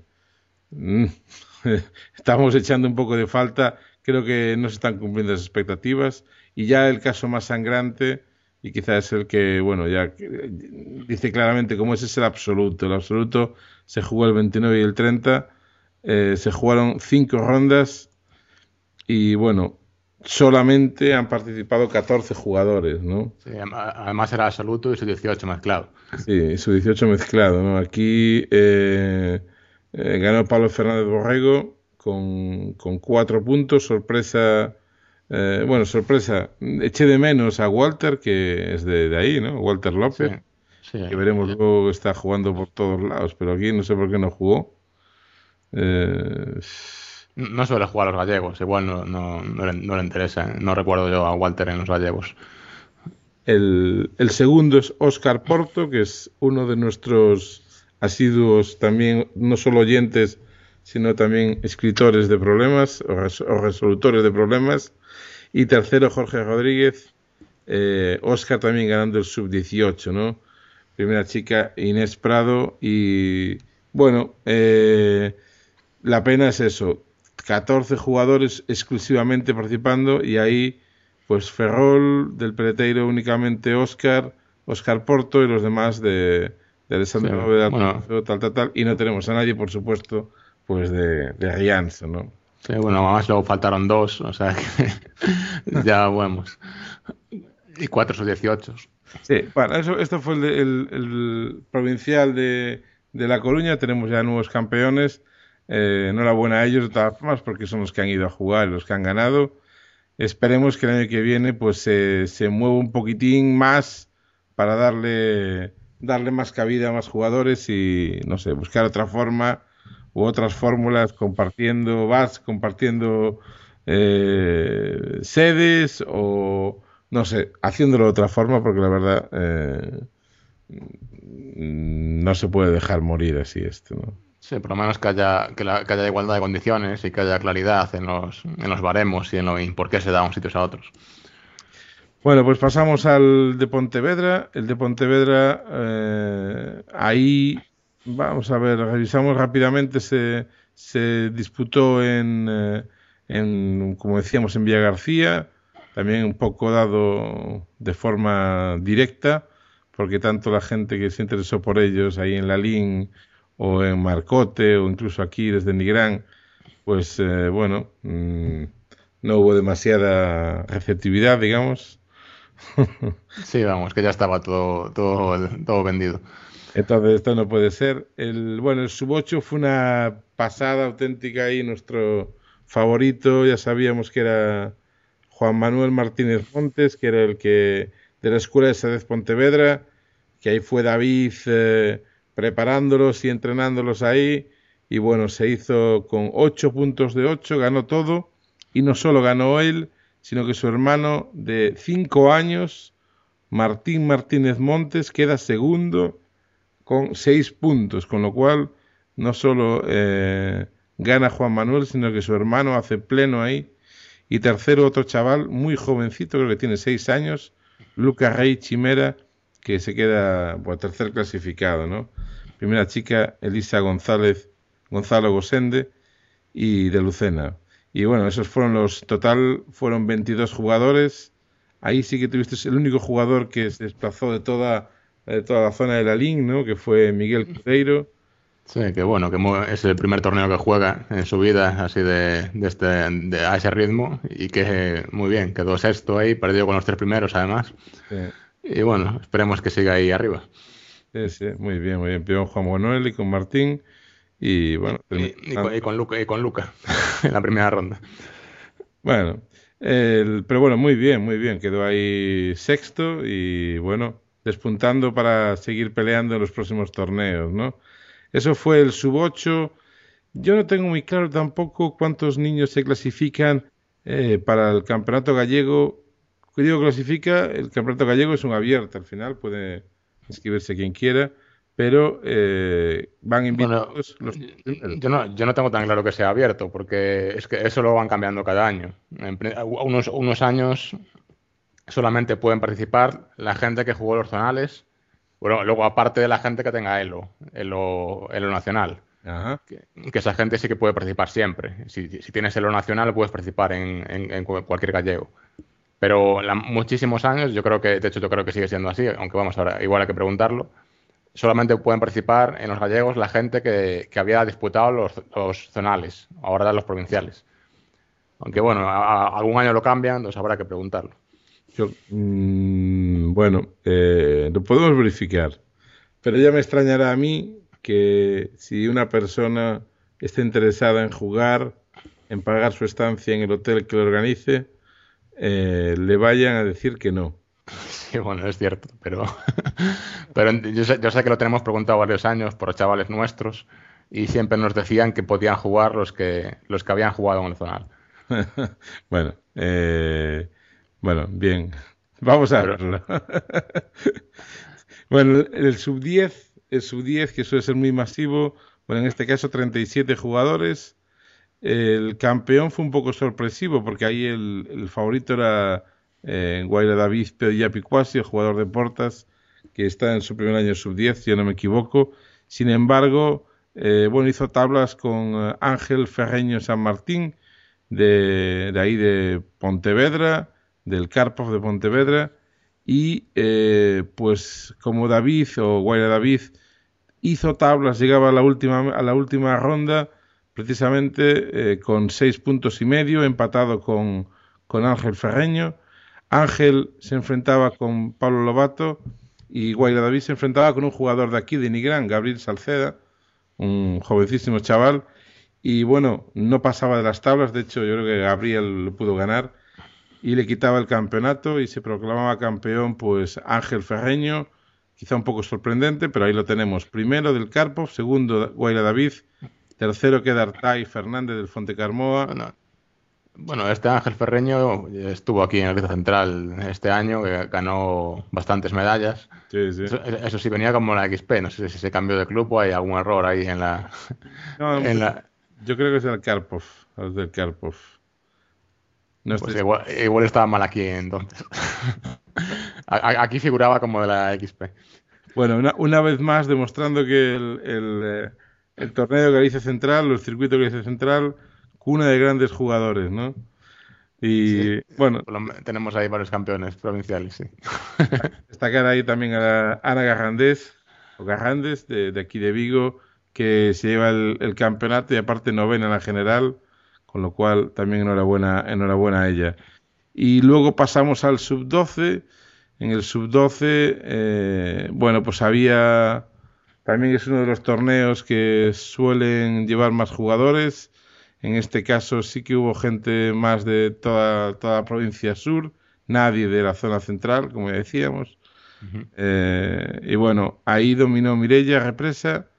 estamos echando un poco de falta. Creo que no se están cumpliendo las expectativas. Y ya el caso más sangrante, y quizás es el que, bueno, ya dice claramente cómo es, es el absoluto. El absoluto se jugó el veintinueve y el treinta. Eh, se jugaron cinco rondas y bueno, solamente han participado catorce jugadores, ¿no? Sí, además era absoluto y su dieciocho mezclado. Sí, su dieciocho mezclado, ¿no? Aquí eh, eh, ganó Pablo Fernández Borrego con, con cuatro puntos, sorpresa, eh, bueno, sorpresa, eché de menos a Walter, que es de, de ahí, ¿no? Walter López, sí, sí, que veremos luego, está jugando por todos lados, pero aquí no sé por qué no jugó. Eh... No suele jugar a los gallegos, igual no, no, no, le, no le interesa. No recuerdo yo a Walter en los gallegos. El, el segundo es Óscar Porto, que es uno de nuestros asiduos también, no solo oyentes, sino también escritores de problemas o, res, o resolutores de problemas. Y tercero, Jorge Rodríguez. Eh, Óscar también ganando el sub dieciocho, ¿no? Primera chica, Inés Prado. Y bueno, eh, la pena es eso, catorce jugadores exclusivamente participando y ahí pues Ferrol, del Peleteiro únicamente Óscar, Óscar Porto y los demás de, de Alessandro sí, Bóveda, bueno. tal, tal, tal, y no tenemos a nadie, por supuesto, pues de, de Rianso, ¿no? Sí, bueno, además luego faltaron dos, o sea que ya vamos. Y cuatro sub dieciocho. Sí, bueno, eso, esto fue el, de- el- el provincial de, de La Coruña. Tenemos ya nuevos campeones. Eh, enhorabuena a ellos de todas formas porque son los que han ido a jugar, los que han ganado. Esperemos que el año que viene pues se, se mueva un poquitín más para darle, darle más cabida a más jugadores y, no sé, buscar otra forma u otras fórmulas compartiendo vas, compartiendo eh, sedes o, no sé, haciéndolo de otra forma porque la verdad eh, no se puede dejar morir así esto, ¿no? Sí, por lo menos que haya, que, la- que haya igualdad de condiciones y que haya claridad en los, en los baremos y en lo, y por qué se da a unos sitios a otros. Bueno, pues pasamos al de Pontevedra. El de Pontevedra, eh, ahí, vamos a ver, revisamos rápidamente, se, se disputó en, eh, en, como decíamos, en Villa García, también un poco dado de forma directa, porque tanto la gente que se interesó por ellos ahí en Lalín o en Marcote o incluso aquí desde Nigrán, pues eh, bueno, mm, no hubo demasiada receptividad, digamos. Sí, vamos, que ya estaba todo, todo, todo vendido. Entonces esto no puede ser. El, bueno, el sub ocho fue una pasada auténtica y nuestro favorito, ya sabíamos que era Juan Manuel Martínez Montes, que era el que de la Escuela de Sadez Pontevedra, que ahí fue David eh, preparándolos y entrenándolos ahí. Y bueno, se hizo con ocho puntos de ocho, ganó todo. Y no solo ganó él, sino que su hermano de cinco años, Martín Martínez Montes, queda segundo con seis puntos, con lo cual no solo eh, gana Juan Manuel, sino que su hermano hace pleno ahí. Y tercero, otro chaval muy jovencito, creo que tiene seis años, Lucas Rey Chimera, que se queda por tercer clasificado, ¿no? Primera chica, Elisa González, Gonzalo Gosende y de Lucena. Y bueno, esos fueron los, total, fueron veintidós jugadores. Ahí sí que tuviste el único jugador que se desplazó de toda, de toda la zona de la Lin, ¿no? Que fue Miguel Cordeiro. Sí, que bueno, que mu- es el primer torneo que juega en su vida, así de, de este, de- a ese ritmo, y que muy bien, quedó sexto ahí, perdió con los tres primeros además. Sí, Y bueno, esperemos que siga ahí arriba. sí, sí, muy bien, muy bien. Primero Juan Manuel y con Martín. Y Y, bueno, terminó y- y con, y ganando. con Luca, y con Luca en la primera ronda. Bueno, el- pero bueno, muy bien, muy bien. Quedó ahí sexto y bueno, despuntando para seguir peleando en los próximos torneos, ¿no? Eso fue el sub ocho. Yo no tengo muy claro tampoco cuántos niños se clasifican eh, para el campeonato gallego. Digo clasifica, el campeonato gallego es un abierto, al final puede inscribirse quien quiera, pero eh, van Bueno, invitados los primeros. yo no, yo no tengo tan claro que sea abierto, porque es que eso lo van cambiando cada año. En pri- unos, unos años solamente pueden participar la gente que jugó los zonales, bueno, luego aparte de la gente que tenga ELO, ELO, ELO nacional, Ajá. que, que esa gente sí que puede participar siempre. Si, si tienes ELO nacional puedes participar en, en- en cu- cualquier gallego. Pero la- muchísimos años, yo creo que, de hecho yo creo que sigue siendo así, aunque vamos ahora, igual hay que preguntarlo, solamente pueden participar en los gallegos la gente que, que había disputado los, los zonales, ahora los provinciales. Aunque bueno, a- a- algún año lo cambian, entonces habrá que preguntarlo. Yo, mm, bueno, eh, lo podemos verificar, pero ya me extrañará a mí que si una persona está interesada en jugar, en pagar su estancia en el hotel que lo organice, eh, le vayan a decir que no. Sí, bueno, es cierto, pero, pero yo sé, yo sé que lo tenemos preguntado varios años por chavales nuestros y siempre nos decían que podían jugar los que, los que habían jugado en el zonal. Bueno, eh, bueno, bien. Vamos a Pero verlo. Bueno, el el sub diez, el sub diez que suele ser muy masivo, bueno, en este caso treinta y siete jugadores. El campeón fue un poco sorpresivo porque ahí el, el favorito era eh, Guaira David Pedilla Picuasi, el jugador de Portas, que está en su primer año sub diez, si yo no me equivoco. Sin embargo, eh, bueno, hizo tablas con eh, Ángel Ferreño San Martín, de, de ahí de Pontevedra, del Karpov de Pontevedra, y eh, pues como David o Guaira David hizo tablas, llegaba a la última, a la última ronda precisamente eh, con seis puntos y medio, empatado con, con Ángel Ferreño. Ángel se enfrentaba con Pablo Lobato y Guaira David se enfrentaba con un jugador de aquí, de Nigrán, Gabriel Salceda, un jovencísimo chaval, y bueno, no pasaba de las tablas. De hecho, yo creo que Gabriel lo pudo ganar y le quitaba el campeonato y se proclamaba campeón pues Ángel Ferreño, quizá un poco sorprendente, pero ahí lo tenemos. Primero del Karpov, segundo Guaira David, tercero queda Artay Fernández del Fontecarmoa. Bueno, bueno, este Ángel Ferreño estuvo aquí en el Galicia Central este año, que ganó bastantes medallas. Sí, sí. Eso, eso sí, venía como la X P, no sé si se cambió de club o hay algún error ahí en la... No, en la... Yo creo que es el Karpov, los del Karpov. No pues estoy... igual, igual estaba mal aquí entonces. Aquí figuraba como de la X P. Bueno, una, una vez más demostrando que el, el, eh, el torneo de Galicia Central, o el circuito de Galicia Central, cuna de grandes jugadores, ¿no? Y sí, bueno, tenemos ahí varios campeones provinciales, sí. Destacar ahí también a la Ana Garrandés, o Garrandes, de, de aquí de Vigo, que se lleva el, el campeonato y aparte novena en la general, con lo cual también enhorabuena, enhorabuena a ella. Y luego pasamos al sub doce. En el sub doce, eh, bueno, pues había, también es uno de los torneos que suelen llevar más jugadores. En este caso sí que hubo gente más de toda, toda la provincia sur, nadie de la zona central, como decíamos. Uh-huh. Eh, y bueno, ahí dominó Mireia Represa,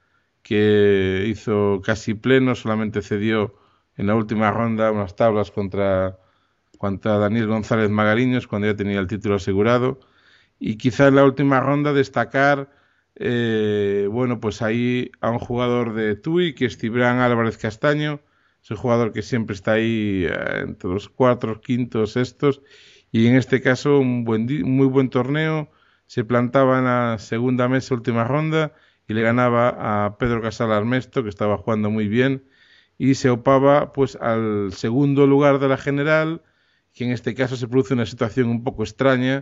que hizo casi pleno, solamente cedió en la última ronda unas tablas contra, contra Daniel González Magariños, cuando ya tenía el título asegurado. Y quizá en la última ronda destacar, eh, bueno, pues ahí a un jugador de Tui, que es Cibrán Álvarez Castaño. Es un jugador que siempre está ahí eh, entre los cuatro, quintos, sextos, y en este caso un buen di- muy buen torneo. Se plantaba en la segunda mesa, última ronda, y le ganaba a Pedro Casal Armesto, que estaba jugando muy bien, y se opaba pues al segundo lugar de la general, que en este caso se produce una situación un poco extraña,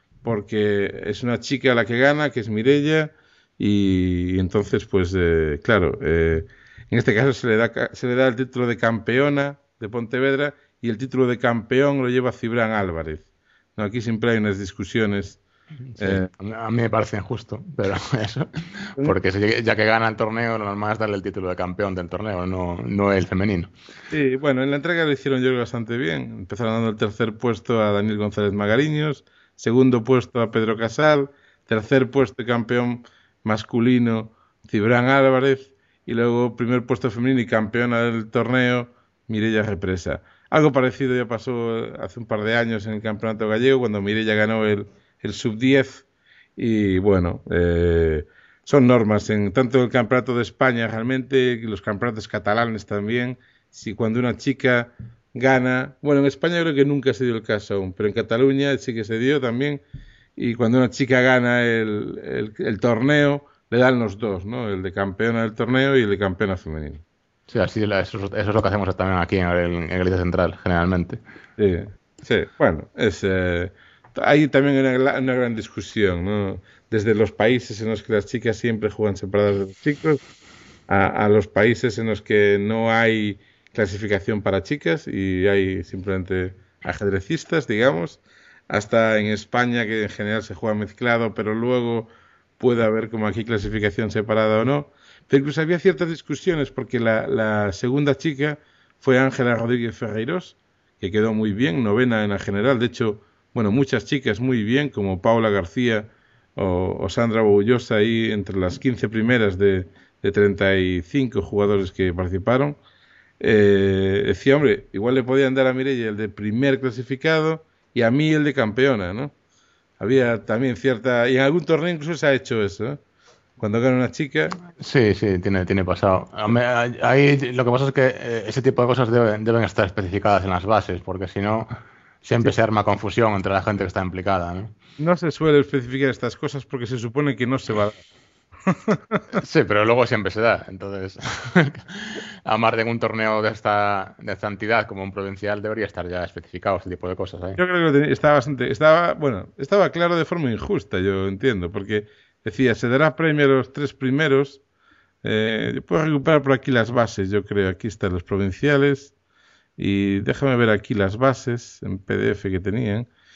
porque es una chica la que gana, que es Mireia, y, y entonces pues eh, claro, eh, en este caso se le da se le da el título de campeona de Pontevedra y el título de campeón lo lleva Cibrán Álvarez. No, aquí siempre hay unas discusiones. Sí, eh, a mí me parece injusto, pero eso, porque ya que gana el torneo, lo normal es darle el título de campeón del torneo, no, no el femenino. Sí, bueno, en la entrega lo hicieron yo creo bastante bien. Empezaron dando el tercer puesto a Daniel González Magariños, segundo puesto a Pedro Casal, tercer puesto de campeón masculino Cibrán Álvarez, y luego primer puesto femenino y campeona del torneo Mireia Represa. Algo parecido ya pasó hace un par de años en el campeonato gallego, cuando Mireia ganó el, el sub diez, y bueno, eh, son normas en tanto el campeonato de España realmente, y los campeonatos catalanes también. Si cuando una chica gana, bueno, en España creo que nunca se dio el caso aún, pero en Cataluña sí que se dio también, y cuando una chica gana el, el, el torneo, le dan los dos, ¿no? El de campeona del torneo y el de campeona femenino. Sí, así eso, eso es lo que hacemos también aquí en el, en el Galicia Central, generalmente. Sí, sí, bueno, es, eh, hay también una, una gran discusión, ¿no? Desde los países en los que las chicas siempre juegan separadas de los chicos, a, a los países en los que no hay clasificación para chicas y hay simplemente ajedrecistas, digamos, hasta en España, que en general se juega mezclado, pero luego puede haber como aquí clasificación separada o no. Pero incluso había ciertas discusiones porque la, la segunda chica fue Ángela Rodríguez Ferreiros, que quedó muy bien, novena en la general. De hecho, bueno, muchas chicas muy bien, como Paula García o, o Sandra Boullosa, ahí entre las quince primeras de, de treinta y cinco jugadores que participaron. Eh, decía, hombre, igual le podían dar a Mireia el de primer clasificado y a mí el de campeona, ¿no? Había también cierta... Y en algún torneo incluso se ha hecho eso, ¿eh? Cuando gana una chica... Sí, sí, tiene, tiene pasado. Ahí lo que pasa es que ese tipo de cosas deben, deben estar especificadas en las bases, porque si no, siempre sí. se arma confusión entre la gente que está implicada, ¿no? No se suele especificar estas cosas porque se supone que no se va a dar. Sí, pero luego siempre se da. Entonces, además de un torneo de esta, de esta entidad como un provincial, debería estar ya especificado este tipo de cosas. ¿eh? Yo creo que estaba bastante... Estaba, bueno, estaba claro de forma injusta, yo entiendo, porque... Decía, se dará premio a los tres primeros. Eh, puedo recuperar por aquí las bases, yo creo. Aquí están los provinciales. Y déjame ver aquí las bases en P D F que tenían.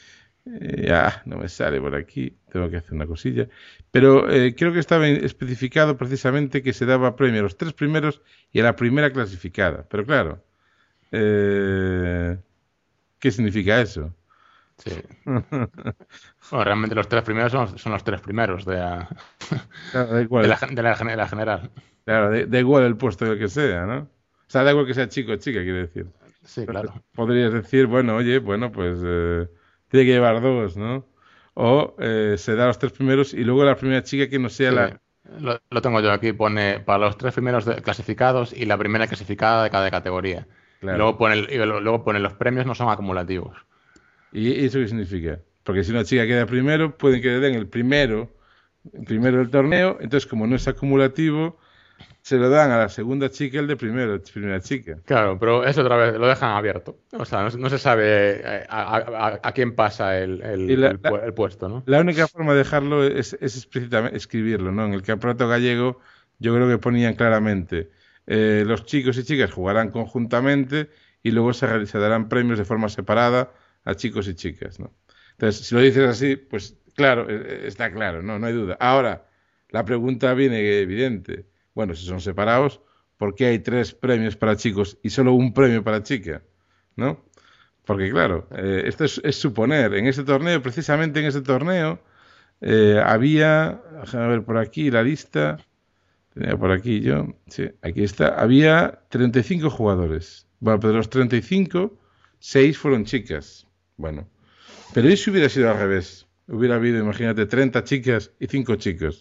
Eh, ah, no me sale por aquí, tengo que hacer una cosilla. Pero eh, creo que estaba especificado precisamente que se daba premio a los tres primeros y a la primera clasificada. Pero claro, eh, ¿qué significa eso? Sí. Bueno, realmente los tres primeros son, son los tres primeros de la, Claro, da de igual, la, de la, de la general. claro, da, da igual el puesto del que sea, ¿no? O sea, da igual que sea chico o chica, quiero decir. Sí, Entonces, claro. podrías decir, bueno, oye, bueno, pues eh, tiene que llevar dos, ¿no? O eh, se da los tres primeros y luego la primera chica que no sea Sí, la... lo, lo tengo yo aquí. Pone para los tres primeros de- clasificados y la primera clasificada de cada categoría. Y Claro. luego pone, el- y lo- luego pone los premios no son acumulativos. ¿Y eso qué significa? Porque si una chica queda primero, pueden que le den el primero, el primero del torneo, entonces como no es acumulativo, se lo dan a la segunda chica el de primero, primera chica. Claro, pero eso otra vez lo dejan abierto. O sea, no, no se sabe eh, a, a- a quién pasa el, Y el- la, el la- pu- el puesto, ¿no? la única forma de dejarlo es, es explícitamente escribirlo, ¿no? En el campeonato gallego yo creo que ponían claramente, eh, los chicos y chicas jugarán conjuntamente y luego se, reali- se darán premios de forma separada a chicos y chicas, ¿no? Entonces, si lo dices así, pues claro, eh, eh, está claro, no, no hay duda. Ahora, la pregunta viene evidente. Bueno, si son separados, ¿por qué hay tres premios para chicos y solo un premio para chica? ¿No? Porque claro, eh, esto es, es suponer, en ese torneo, precisamente en ese torneo, eh, había, déjame ver por aquí la lista, tenía por aquí yo, sí, aquí está, había treinta y cinco jugadores. Bueno, pero de los treinta y cinco, seis fueron chicas. Bueno, pero ¿y si hubiera sido al revés? Hubiera habido, imagínate, treinta chicas y cinco chicos.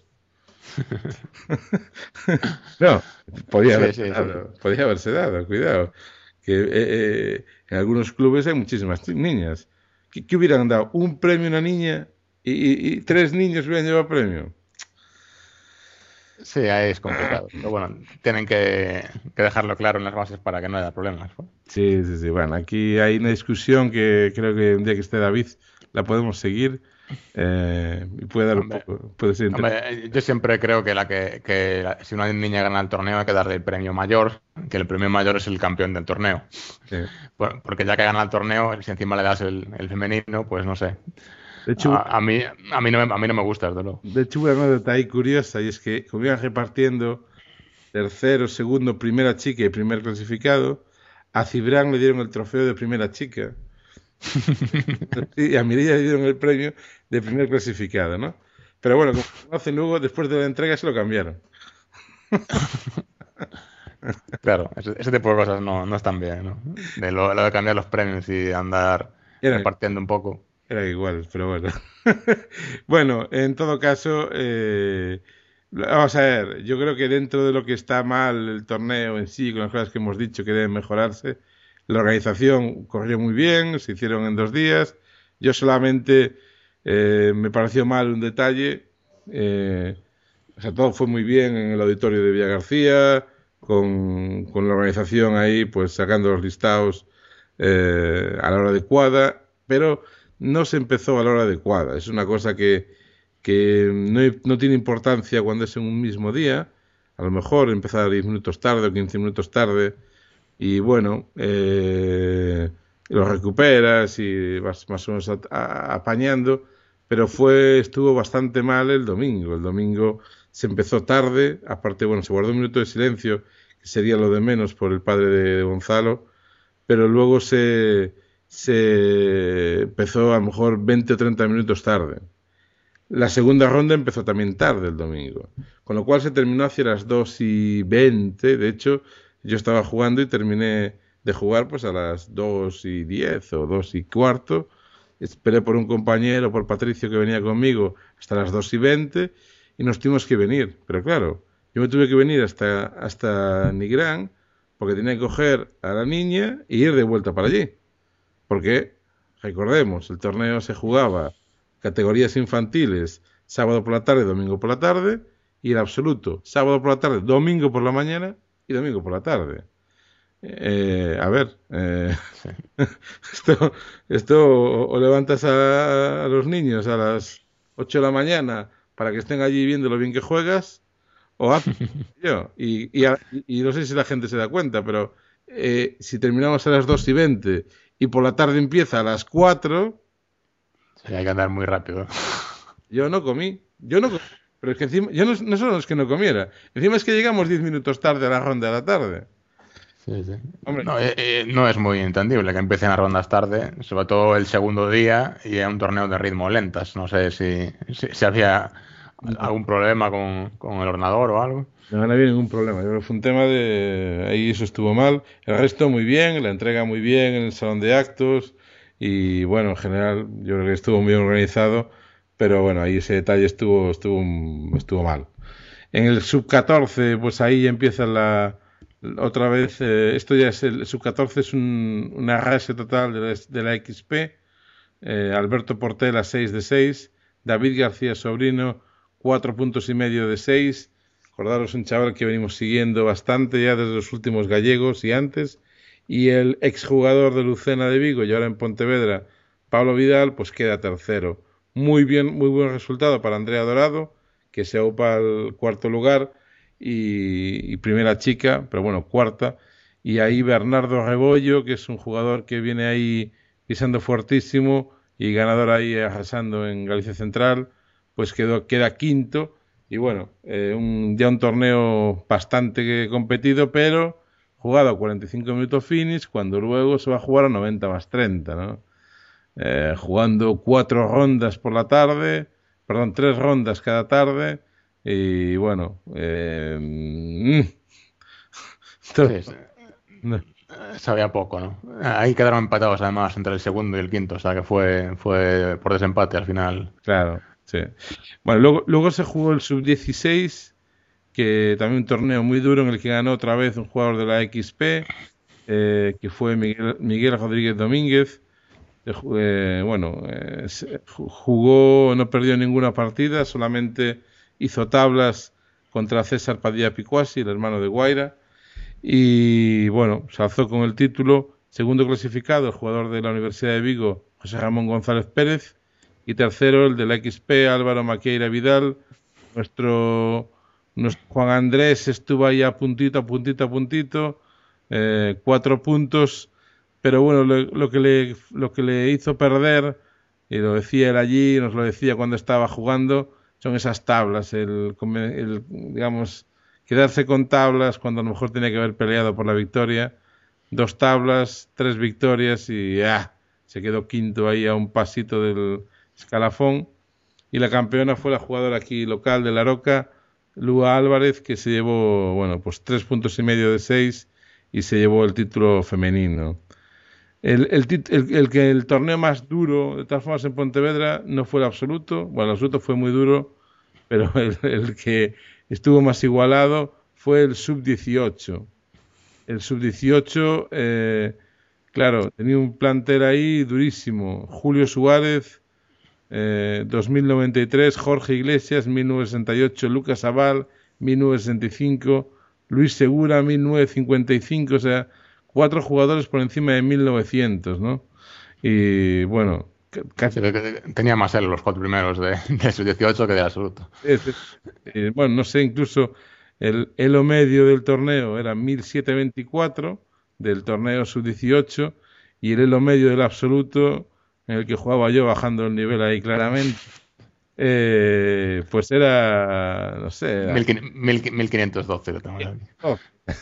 No, podía Sí, haberse sí, sí. dado, podía haberse dado, cuidado. Que eh, eh, en algunos clubes hay muchísimas chi- niñas. ¿Qué, qué hubieran dado? Un premio a una niña y, y- y tres niños hubieran llevado premio. Sí, ahí es complicado. Pero bueno, tienen que, que dejarlo claro en las bases para que no haya problemas, ¿no? Sí, sí, sí. Bueno, aquí hay una discusión que creo que un día que esté David la podemos seguir eh, y puede dar un Hombre, poco, puede ser interesante. hombre, yo siempre creo que, la que, que la- si una niña gana el torneo hay que darle el premio mayor, que el premio mayor es el campeón del torneo. Sí. Por- porque ya que gana el torneo, si encima le das el, el femenino, pues no sé. De hecho, A, a mí, a, mí no me, a mí no me gusta, desde luego. de hecho, una anécdota ahí curiosa y es que como iban repartiendo tercero, segundo, primera chica y primer clasificado, a Cibrán le dieron el trofeo de primera chica. Y a Mireia le dieron el premio de primer clasificado, ¿no? Pero bueno, como lo hacen luego, después de la entrega se lo cambiaron. Claro, ese, ese tipo de cosas no, no están bien, ¿no? De lo, lo de cambiar los premios y andar Era, repartiendo un poco. era igual, pero bueno. Bueno, en todo caso, eh, vamos a ver, yo creo que dentro de lo que está mal el torneo en sí, con las cosas que hemos dicho que deben mejorarse, la organización corrió muy bien, se hicieron en dos días. Yo solamente eh, me pareció mal un detalle. eh, o sea, todo fue muy bien en el auditorio de Villa García, con, con la organización ahí, pues sacando los listados eh, a la hora adecuada, pero no se empezó a la hora adecuada. Es una cosa que, que no, no tiene importancia cuando es en un mismo día. A lo mejor empezar diez minutos tarde o quince minutos tarde y bueno, eh, lo recuperas y vas más o menos a- a- apañando, pero fue, estuvo bastante mal el domingo. El domingo se empezó tarde, aparte, bueno, se guardó un minuto de silencio, que sería lo de menos por el padre de, de Gonzalo, pero luego se, se empezó a lo mejor veinte o treinta minutos tarde. La segunda ronda empezó también tarde el domingo, con lo cual se terminó hacia las dos y veinte. De hecho, yo estaba jugando y terminé de jugar pues a las dos y diez o dos y cuarto. Esperé por un compañero, por Patricio que venía conmigo, hasta las dos y veinte y nos tuvimos que venir. Pero claro, yo me tuve que venir hasta, hasta Nigrán porque tenía que coger a la niña y ir de vuelta para allí. Porque, recordemos, el torneo se jugaba categorías infantiles sábado por la tarde, domingo por la tarde, y el absoluto sábado por la tarde, domingo por la mañana y domingo por la tarde. Eh, a ver, eh, Sí. esto, esto o, o levantas a, a los niños a las ocho de la mañana para que estén allí viendo lo bien que juegas, o haz yo. Y, y, a- y no sé si la gente se da cuenta, pero eh, si terminamos a las dos y veinte y por la tarde empieza a las cuatro, Sí, hay que andar muy rápido. Yo no comí, yo no comí. Pero es que encima, yo no, no solo es que no comiera, encima es que llegamos diez minutos tarde a la ronda de la tarde. Sí, sí. Hombre, No, eh, eh, no es muy entendible que empiecen las rondas tarde, sobre todo el segundo día y en un torneo de ritmo lentas. No sé si, si, si había no, algún problema con, con el ordenador o algo. no había ningún problema. Yo creo que fue un tema de... Ahí eso estuvo mal. El resto muy bien, la entrega muy bien en el salón de actos. Y bueno, en general yo creo que estuvo muy bien organizado. Pero bueno, ahí ese detalle estuvo, estuvo, estuvo mal. En el sub catorce, pues ahí empieza la... Otra vez, eh, esto ya es el, el sub catorce es un, una arrase total de la, de la X P. Eh, Alberto Portela seis de seis, David García Sobrino cuatro puntos y medio de seis. Acordaros, un chaval que venimos siguiendo bastante ya desde los últimos gallegos y antes. Y el exjugador de Lucena de Vigo y ahora en Pontevedra, Pablo Vidal, pues queda tercero. Muy bien, muy buen resultado para Andrea Dorado, que se aupa al cuarto lugar y, y primera chica, pero bueno, cuarta. Y ahí Bernardo Rebollo, que es un jugador que viene ahí pisando fuertísimo y ganador ahí arrasando en Galicia Central, pues quedó, queda quinto. Y bueno, eh, un, ya un torneo bastante competido, pero jugado a cuarenta y cinco minutos finish, cuando luego se va a jugar a noventa más treinta, ¿no? Eh, jugando cuatro rondas por la tarde, perdón, tres rondas cada tarde, y bueno, eh, mm, Sí, sí. Sabía poco, ¿no? Ahí quedaron empatados además entre el segundo y el quinto, o sea que fue, fue por desempate al final. claro, sí. Bueno, luego, luego se jugó el sub dieciséis, que también un torneo muy duro en el que ganó otra vez un jugador de la X P, eh, que fue Miguel, Miguel Rodríguez Domínguez. Eh, bueno, eh, jugó, no perdió ninguna partida, solamente hizo tablas contra César Padilla Picuasi, el hermano de Guaira, y bueno, se alzó con el título. Segundo clasificado, el jugador de la Universidad de Vigo, José Ramón González Pérez, y tercero, el de la X P, Álvaro Maqueira Vidal. Nuestro, nuestro Juan Andrés estuvo ahí a puntito, a puntito, a puntito, eh, cuatro puntos, pero bueno, lo, lo, que le, lo que le hizo perder, y lo decía él allí, nos lo decía cuando estaba jugando, son esas tablas, el, el digamos, quedarse con tablas cuando a lo mejor tenía que haber peleado por la victoria. Dos tablas, tres victorias y ah, se quedó quinto ahí a un pasito del escalafón. Y la campeona fue la jugadora aquí local de La Roca, Lua Álvarez, que se llevó, bueno, pues tres puntos y medio de seis y se llevó el título femenino. El, el, el, el que el torneo más duro, de todas formas, en Pontevedra no fue el absoluto. Bueno, el absoluto fue muy duro, pero el, el que estuvo más igualado fue el sub dieciocho. El sub dieciocho, eh, claro, tenía un plantel ahí durísimo. Julio Suárez, eh, dos mil noventa y tres, Jorge Iglesias, mil novecientos sesenta y ocho, Lucas Aval, mil novecientos sesenta y cinco, Luis Segura, mil novecientos cincuenta y cinco, o sea, cuatro jugadores por encima de mil novecientos, ¿no? Y bueno, casi... Sí, tenía más él los cuatro primeros de, de sub dieciocho que de absoluto. Es, es, eh, bueno, no sé, incluso el elo medio del torneo era mil setecientos veinticuatro del torneo sub dieciocho y el elo medio del absoluto, en el que jugaba yo bajando el nivel ahí claramente, eh, pues era, no sé, era... mil quinientos doce lo tengo aquí. Oh.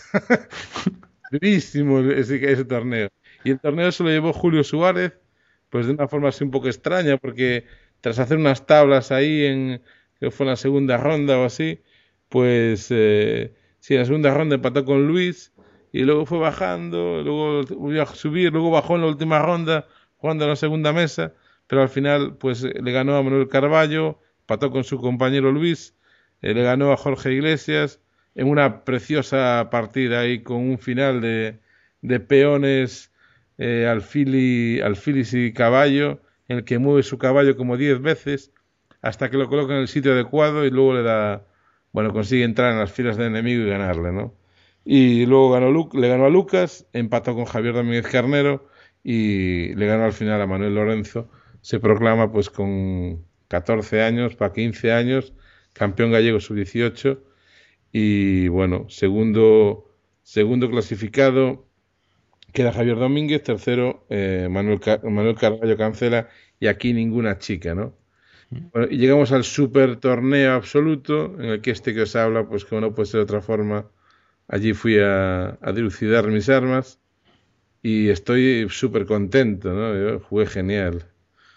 Durísimo ese, ese torneo. Y el torneo se lo llevó Julio Suárez, pues de una forma así un poco extraña, porque tras hacer unas tablas ahí en, que fue en la segunda ronda o así, pues eh, sí, en la segunda ronda empató con Luis y luego fue bajando, luego volvió a subir, luego bajó en la última ronda jugando en la segunda mesa, pero al final pues le ganó a Manuel Carballo, empató con su compañero Luis, eh, le ganó a Jorge Iglesias en una preciosa partida ahí con un final de, de peones, eh, alfili, alfilis y caballo, en el que mueve su caballo como diez veces hasta que lo coloca en el sitio adecuado y luego le da, bueno, consigue entrar en las filas del enemigo y ganarle, ¿no? Y luego ganó Lu- le ganó a Lucas, empató con Javier Domínguez Carnero y le ganó al final a Manuel Lorenzo. Se proclama pues con catorce años, para quince años, campeón gallego sub dieciocho y bueno, segundo, segundo clasificado queda Javier Domínguez, tercero eh, Manuel, Car- Manuel Carballo Cancela y aquí ninguna chica, ¿no? Bueno, y llegamos al super torneo absoluto, en el que este que os habla, pues como no puede ser de otra forma, allí fui a, a dilucidar mis armas y estoy súper contento, ¿no? Yo jugué genial.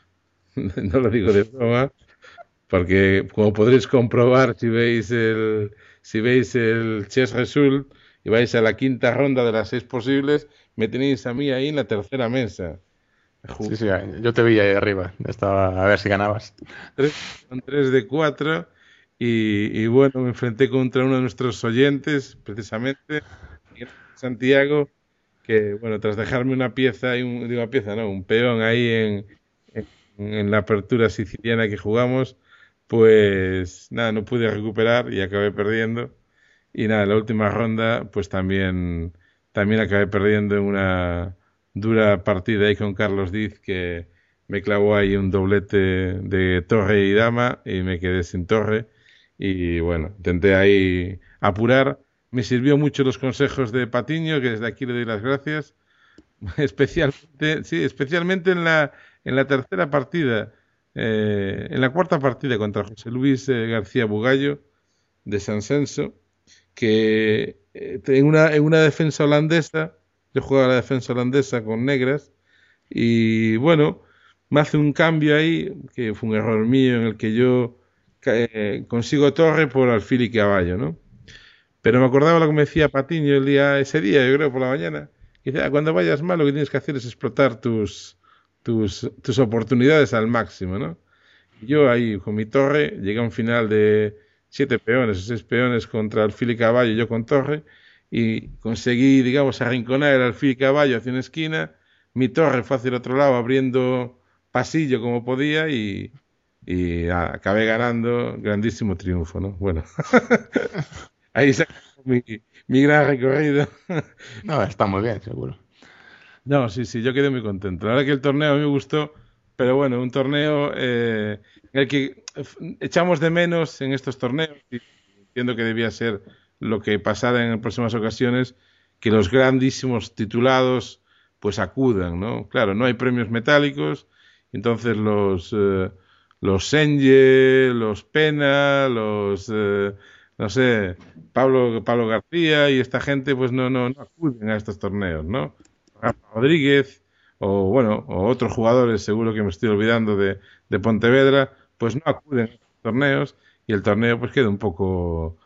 No lo digo de broma, porque como podréis comprobar si veis el, si veis el Chess Result y vais a la quinta ronda de las seis posibles, me tenéis a mí ahí en la tercera mesa. Sí, sí, yo te vi ahí arriba. Estaba a ver si ganabas. Con tres de cuatro y, y bueno, me enfrenté contra uno de nuestros oyentes, precisamente, Miguel Santiago, que bueno, tras dejarme una pieza, y un, digo una pieza, no, un peón ahí en, en, en la apertura siciliana que jugamos, pues nada, no pude recuperar y acabé perdiendo. Y nada, la última ronda, pues también, también acabé perdiendo en una dura partida ahí con Carlos Diz, que me clavó ahí un doblete de torre y dama y me quedé sin torre. Y bueno, intenté ahí apurar. Me sirvió mucho los consejos de Patiño, que desde aquí le doy las gracias. Especialmente, sí, especialmente en la, en la tercera partida, eh, en la cuarta partida contra José Luis eh, García Bugallo de San Censo, que eh, en una, en una defensa holandesa, yo jugaba la defensa holandesa con negras, y bueno, me hace un cambio ahí, que fue un error mío en el que yo eh, consigo torre por alfil y caballo, ¿no? Pero me acordaba lo que me decía Patiño el día, ese día, yo creo, por la mañana, que dice, ah, cuando vayas mal lo que tienes que hacer es explotar tus, tus, tus oportunidades al máximo, ¿no? Y yo ahí con mi torre llegué a un final de siete peones o seis peones contra alfil y caballo, yo con torre, y conseguí, digamos, arrinconar el alfil y caballo hacia una esquina, mi torre fue hacia el otro lado abriendo pasillo como podía y, y ah, acabé ganando, grandísimo triunfo, ¿no? Bueno, ahí se acabó mi, mi gran recorrido. No, está muy bien, seguro. No, sí, sí, yo quedé muy contento. La verdad que el torneo a mí me gustó, pero bueno, un torneo eh, en el que eh, echamos de menos en estos torneos, y entiendo que debía ser lo que pasara en próximas ocasiones, que los grandísimos titulados pues acudan, ¿no? Claro, no hay premios metálicos, entonces los eh, los Senye, los Pena, los eh, no sé, Pablo Pablo García y esta gente pues no no no acuden a estos torneos, ¿no? Rafa Rodríguez o bueno, o otros jugadores, seguro que me estoy olvidando de, de Pontevedra, pues no acuden a estos torneos y el torneo pues queda un poco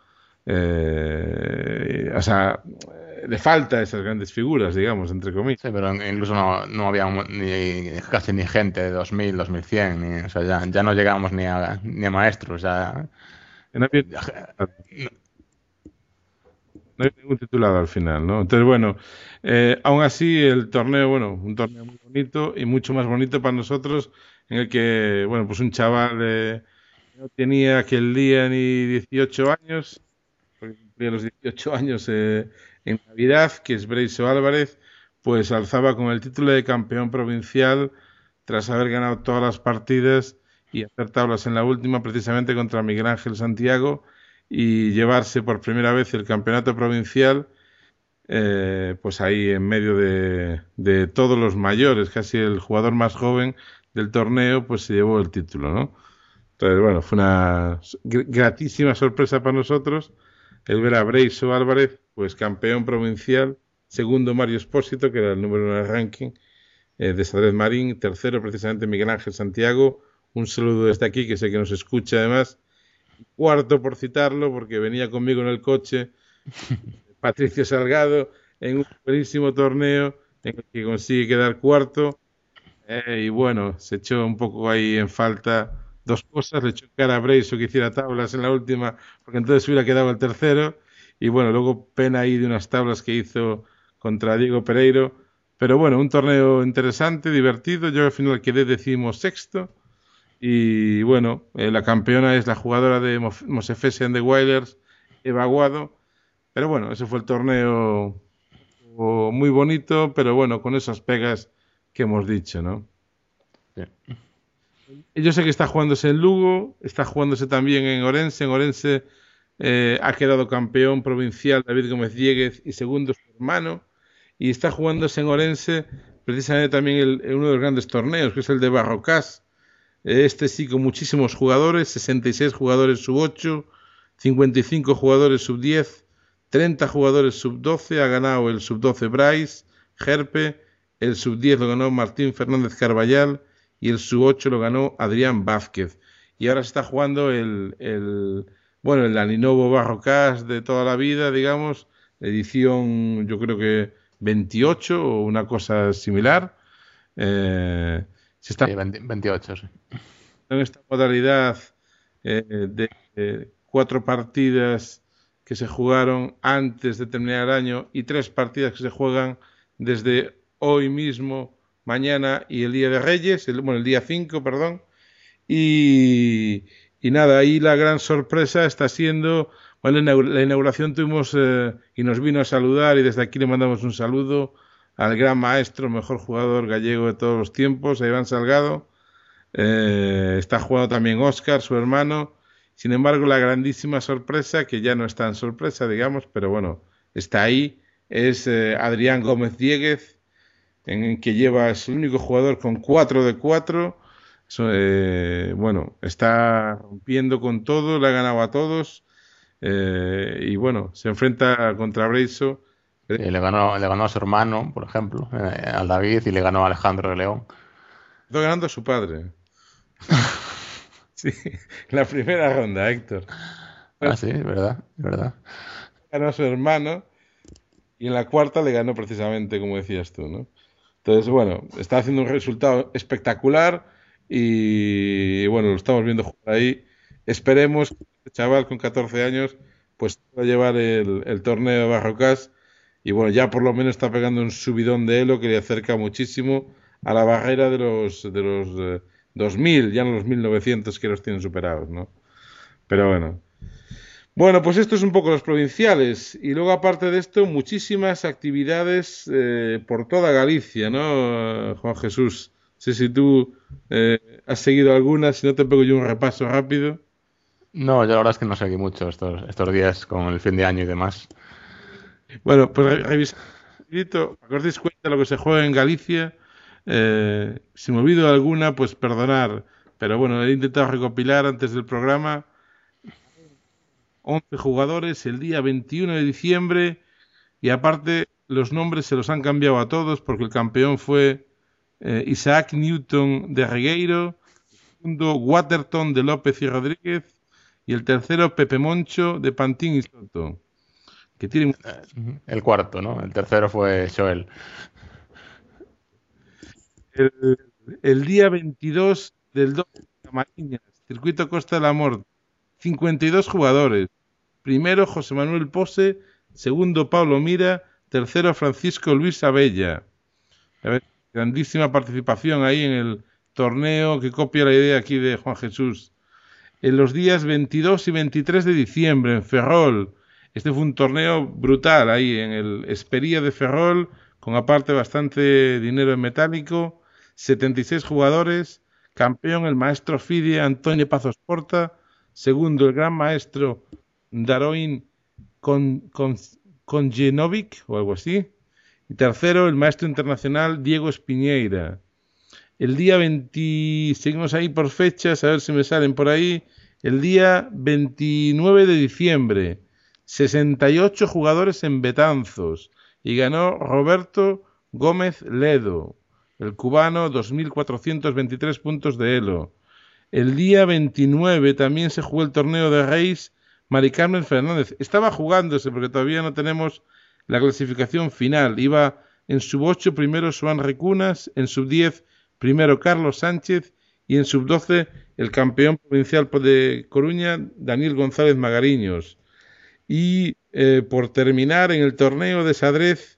eh, o sea, le falta esas grandes figuras, digamos, entre comillas. Sí, pero incluso no, no había un- ni, casi ni gente de dos mil, dos mil cien, ni, o sea, ya, ya no llegamos ni a, ni a maestros, ya, No había, ya- no había ningún titulado al final, ¿no? Entonces, bueno, eh, aún así el torneo, bueno, un torneo muy bonito y mucho más bonito para nosotros, en el que, bueno, pues un chaval eh, no tenía aquel día ni dieciocho años, porque cumplía los dieciocho años eh, en Navidad, que es Breiso Álvarez, pues alzaba con el título de campeón provincial tras haber ganado todas las partidas y hacer tablas en la última, precisamente contra Miguel Ángel Santiago, y llevarse por primera vez el campeonato provincial, eh, pues ahí en medio de, de todos los mayores, casi el jugador más joven del torneo, pues se llevó el título, ¿no? Entonces, bueno, fue una gr- gratísima sorpresa para nosotros el ver a Breiso Álvarez, pues campeón provincial, segundo Mario Espósito, que era el número uno del ranking, eh, de Sadred Marín, tercero precisamente Miguel Ángel Santiago, un saludo desde aquí, que sé que nos escucha además, cuarto por citarlo, porque venía conmigo en el coche, Patricio Salgado, en un buenísimo torneo en el que consigue quedar cuarto, eh, y bueno, se echó un poco ahí en falta dos cosas. Le echó en cara a Breiso que hiciera tablas en la última, porque entonces hubiera quedado el tercero. Y bueno, luego pena ahí de unas tablas que hizo contra Diego Pereiro. Pero bueno, un torneo interesante, divertido. Yo al final quedé decimosexto. Y bueno, eh, la campeona es la jugadora de Mof- Mosefese and the Wilders, Eva Aguado. Pero bueno, ese fue el torneo oh, muy bonito, pero bueno, con esas pegas que hemos dicho, ¿no? sí. Yo sé que está jugándose en Lugo, está jugándose también en Orense. En Orense eh, ha quedado campeón provincial David Gómez Dieguez y segundo su hermano. Y está jugándose en Orense precisamente también el, uno de los grandes torneos, que es el de Barrocás, Este sí con muchísimos jugadores, sesenta y seis jugadores sub ocho, cincuenta y cinco jugadores sub diez, treinta jugadores sub doce, ha ganado el sub doce Bryce, Gerpe, el sub diez lo ganó Martín Fernández Carballal y el sub ocho lo ganó Adrián Vázquez. Y ahora se está jugando el, el bueno, el Aninovo Barrocas de toda la vida, digamos, edición yo creo que veintiocho o una cosa similar. Eh, se está sí, veintiocho, sí. En esta modalidad eh, de eh, cuatro partidas que se jugaron antes de terminar el año y tres partidas que se juegan desde hoy mismo, mañana y el Día de Reyes, el, bueno, el día cinco, perdón. Y, y nada, ahí la gran sorpresa está siendo, bueno, la inauguración tuvimos eh, y nos vino a saludar y desde aquí le mandamos un saludo al gran maestro, mejor jugador gallego de todos los tiempos, a Iván Salgado. Eh, está jugando también Óscar, su hermano. Sin embargo, la grandísima sorpresa, que ya no es tan sorpresa, digamos, pero bueno, está ahí, es eh, Adrián Gómez Dieguez, en el que lleva, es el único jugador con cuatro de cuatro. Eh, bueno, está rompiendo con todo, le ha ganado a todos eh, y bueno, se enfrenta contra Breiso. Sí, le ganó, le ganó a su hermano, por ejemplo, eh, al David, y le ganó a Alejandro de León. Está ganando a su padre. Sí, la primera ronda, Héctor. Ah, sí, es verdad, es verdad. Ganó a su hermano y en la cuarta le ganó precisamente, como decías tú, ¿no? Entonces, bueno, está haciendo un resultado espectacular y, bueno, lo estamos viendo jugar ahí. Esperemos que este chaval con catorce años pues va a llevar el, el torneo de Barrocas y, bueno, ya por lo menos está pegando un subidón de elo que le acerca muchísimo a la barrera de los de los eh, dos mil, ya no los mil novecientos que los tienen superados, ¿no? Pero bueno. Bueno, pues esto es un poco los provinciales y luego aparte de esto muchísimas actividades eh, por toda Galicia, ¿no, Juan Jesús? No sé si tú eh, has seguido algunas, si no te pego yo un repaso rápido. No, yo la verdad es que no seguí mucho estos, estos días con el fin de año y demás. Bueno, pues re revisando un poquito, para que os deis cuenta de lo que se juega en Galicia. Eh, si me olvido de alguna, pues perdonar, pero bueno, he intentado recopilar antes del programa once jugadores el día veintiuno de diciembre y aparte los nombres se los han cambiado a todos porque el campeón fue eh, Isaac Newton de Regueiro, el segundo Waterton de López y Rodríguez y el tercero Pepe Moncho de Pantín y Soto. Que tiene... El cuarto, ¿no? El tercero fue Joel. El, el día veintidós del dos de Camariñas, Circuito Costa del Amor, cincuenta y dos jugadores. Primero José Manuel Pose, segundo Pablo Mira, tercero Francisco Luis Abella. A ver, grandísima participación ahí en el torneo que copia la idea aquí de Juan Jesús. En los días veintidós y veintitrés de diciembre en Ferrol. Este fue un torneo brutal ahí en el Espería de Ferrol, con aparte bastante dinero en metálico, setenta y seis jugadores, campeón el maestro Fide Antonio Pazos Porta, segundo el gran maestro Daroin Kon, Kon, Konjenovic o algo así, y tercero el maestro internacional Diego Espiñeira. El día veinte, seguimos ahí por fechas, a ver si me salen por ahí, el día veintinueve de diciembre, sesenta y ocho jugadores en Betanzos, y ganó Roberto Gómez Ledo, el cubano, dos mil cuatrocientos veintitrés puntos de elo. El día veintinueve también se jugó el torneo de Reis Mari Carmen Fernández. Estaba jugándose porque todavía no tenemos la clasificación final. Iba en sub ocho primero Joan Recunas, en sub diez primero Carlos Sánchez y en sub doce el campeón provincial de Coruña, Daniel González Magariños. Y eh, por terminar en el torneo de xadrez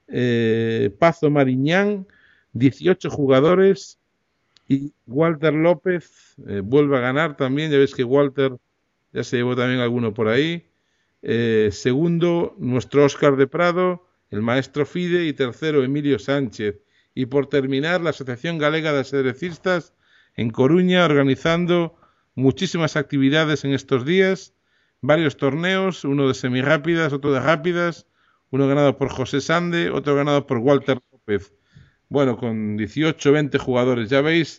eh, Pazo Mariñán, dieciocho jugadores y Walter López eh, vuelve a ganar también. Ya ves que Walter ya se llevó también alguno por ahí. Eh, segundo, nuestro Óscar de Prado, el maestro Fide, y tercero, Emilio Sánchez. Y por terminar, la Asociación Galega de Ajedrecistas en Coruña, organizando muchísimas actividades en estos días, varios torneos, uno de semirrápidas, otro de rápidas, uno ganado por José Sande, otro ganado por Walter López. Bueno, con dieciocho, veinte jugadores, ya veis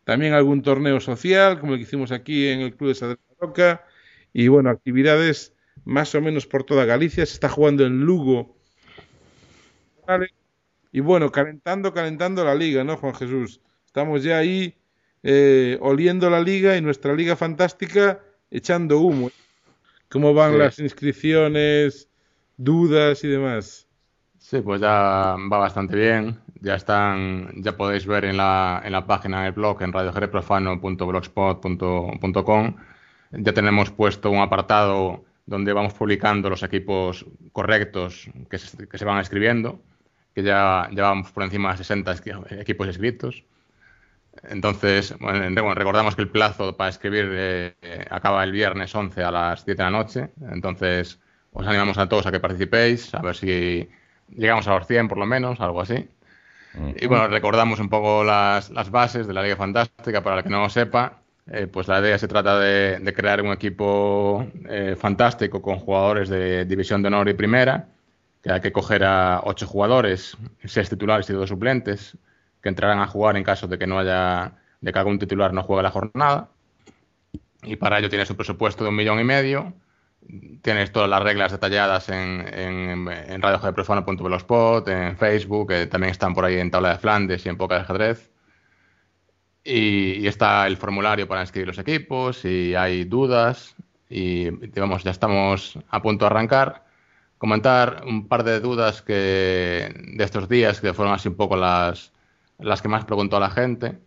también algún torneo social, como el que hicimos aquí en el Club de Sadrena Roca, y bueno, actividades más o menos por toda Galicia. Se está jugando en Lugo, ¿vale? Y bueno, calentando, calentando la liga, ¿no, Juan Jesús? Estamos ya ahí eh, oliendo la liga y nuestra liga fantástica echando humo. ¿Cómo van Sí. las inscripciones, dudas y demás? Sí, pues ya va bastante bien. Ya están, ya podéis ver en la, en la página del blog, en radio jerez profano punto blogspot punto com, ya tenemos puesto un apartado donde vamos publicando los equipos correctos que se, que se van escribiendo, que ya, ya vamos por encima de sesenta equipos escritos. Entonces, bueno, recordamos que el plazo para escribir eh, eh, acaba el viernes once a las diez de la noche. Entonces, os animamos a todos a que participéis, a ver si llegamos a los cien por lo menos, algo así. Uh-huh. Y bueno, recordamos un poco las, las bases de la Liga Fantástica para el que no lo sepa. Eh, pues la idea se trata de, de crear un equipo eh, fantástico con jugadores de División de Honor y Primera, que hay que coger a ocho jugadores, seis titulares y dos suplentes, que entrarán a jugar en caso de que no haya, de que algún titular no juegue la jornada. Y para ello tienes un presupuesto de un millón y medio. Tienes todas las reglas detalladas en, en, en radio jerez profano punto blogspot, en Facebook, que también están por ahí en Tabla de Flandes y en Poca de Ajedrez. Y, y está el formulario para inscribir los equipos, y hay dudas. Y digamos, ya estamos a punto de arrancar. Comentar un par de dudas que de estos días, que fueron así un poco las, las que más preguntó la gente.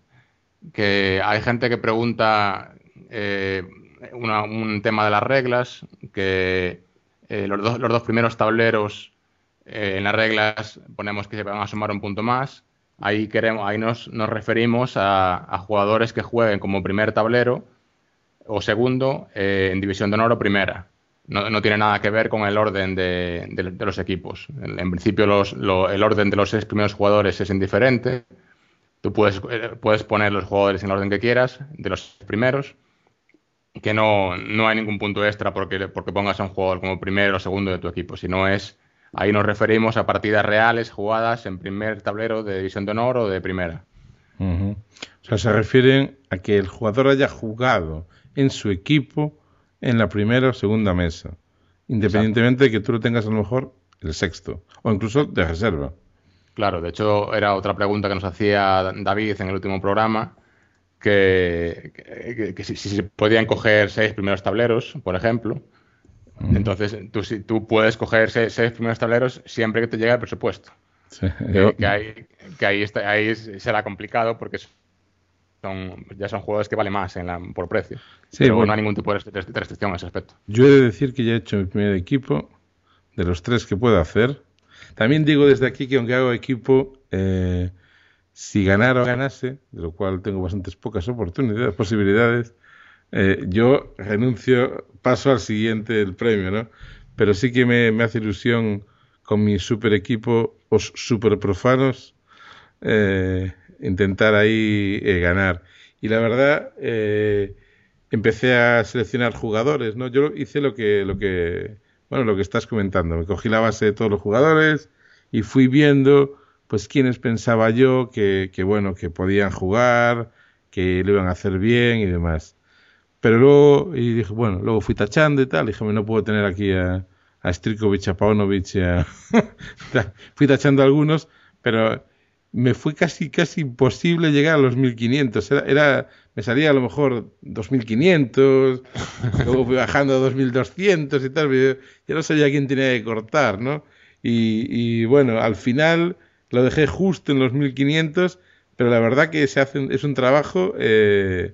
Que hay gente que pregunta eh, una, un tema de las reglas, que eh, los, dos, los dos primeros tableros eh, en las reglas ponemos que se van a sumar un punto más. Ahí, queremos, ahí nos, nos referimos a, a jugadores que jueguen como primer tablero o segundo eh, en División de Honor o Primera. No, no tiene nada que ver con el orden de, de, de los equipos. En, en principio los, lo, el orden de los seis primeros jugadores es indiferente. Tú puedes, eh, puedes poner los jugadores en el orden que quieras, de los primeros, que no, no hay ningún punto extra porque, porque pongas a un jugador como primero o segundo de tu equipo, sino es, ahí nos referimos a partidas reales jugadas en primer tablero de División de Honor o de Primera. Uh-huh. O sea, se refieren a que el jugador haya jugado en su equipo en la primera o segunda mesa, independientemente Exacto. de que tú lo tengas a lo mejor el sexto, o incluso de reserva. Claro, de hecho era otra pregunta que nos hacía David en el último programa, que, que, que, que si, si se podían coger seis primeros tableros, por ejemplo. Mm. Entonces tú, si, tú puedes coger seis, seis primeros tableros siempre que te llegue el presupuesto. Sí. Que, que, ahí, que ahí, está, ahí será complicado porque son, ya son juegos que valen más en la, por precio. Sí, pero bueno, no hay ningún tipo de restricción en ese aspecto. Yo he de decir que ya he hecho mi primer equipo, de los tres que puedo hacer. También digo desde aquí que aunque hago equipo, eh, si ganara o ganase, de lo cual tengo bastantes pocas oportunidades, posibilidades, eh, yo renuncio, paso al siguiente el premio, ¿no? Pero sí que me, me hace ilusión con mi super equipo, os super profanos, eh, intentar ahí eh, ganar. Y la verdad, eh, empecé a seleccionar jugadores, ¿no? Yo hice lo que, lo que, bueno, lo que estás comentando. Me cogí la base de todos los jugadores y fui viendo, pues, quiénes pensaba yo que, que bueno, que podían jugar, que lo iban a hacer bien y demás. Pero luego, y dije, bueno, luego fui tachando y tal, dije, no puedo tener aquí a, a Strikovic, a Paunovic, a... fui tachando algunos, pero me fue casi, casi imposible llegar a los mil quinientos. Era, era, me salía a lo mejor dos mil quinientos, luego fui bajando a dos mil doscientos y tal, yo, yo no sabía quién tenía que cortar, ¿no? Y, y bueno, al final lo dejé justo en los mil quinientos, pero la verdad que se hace, es un trabajo eh,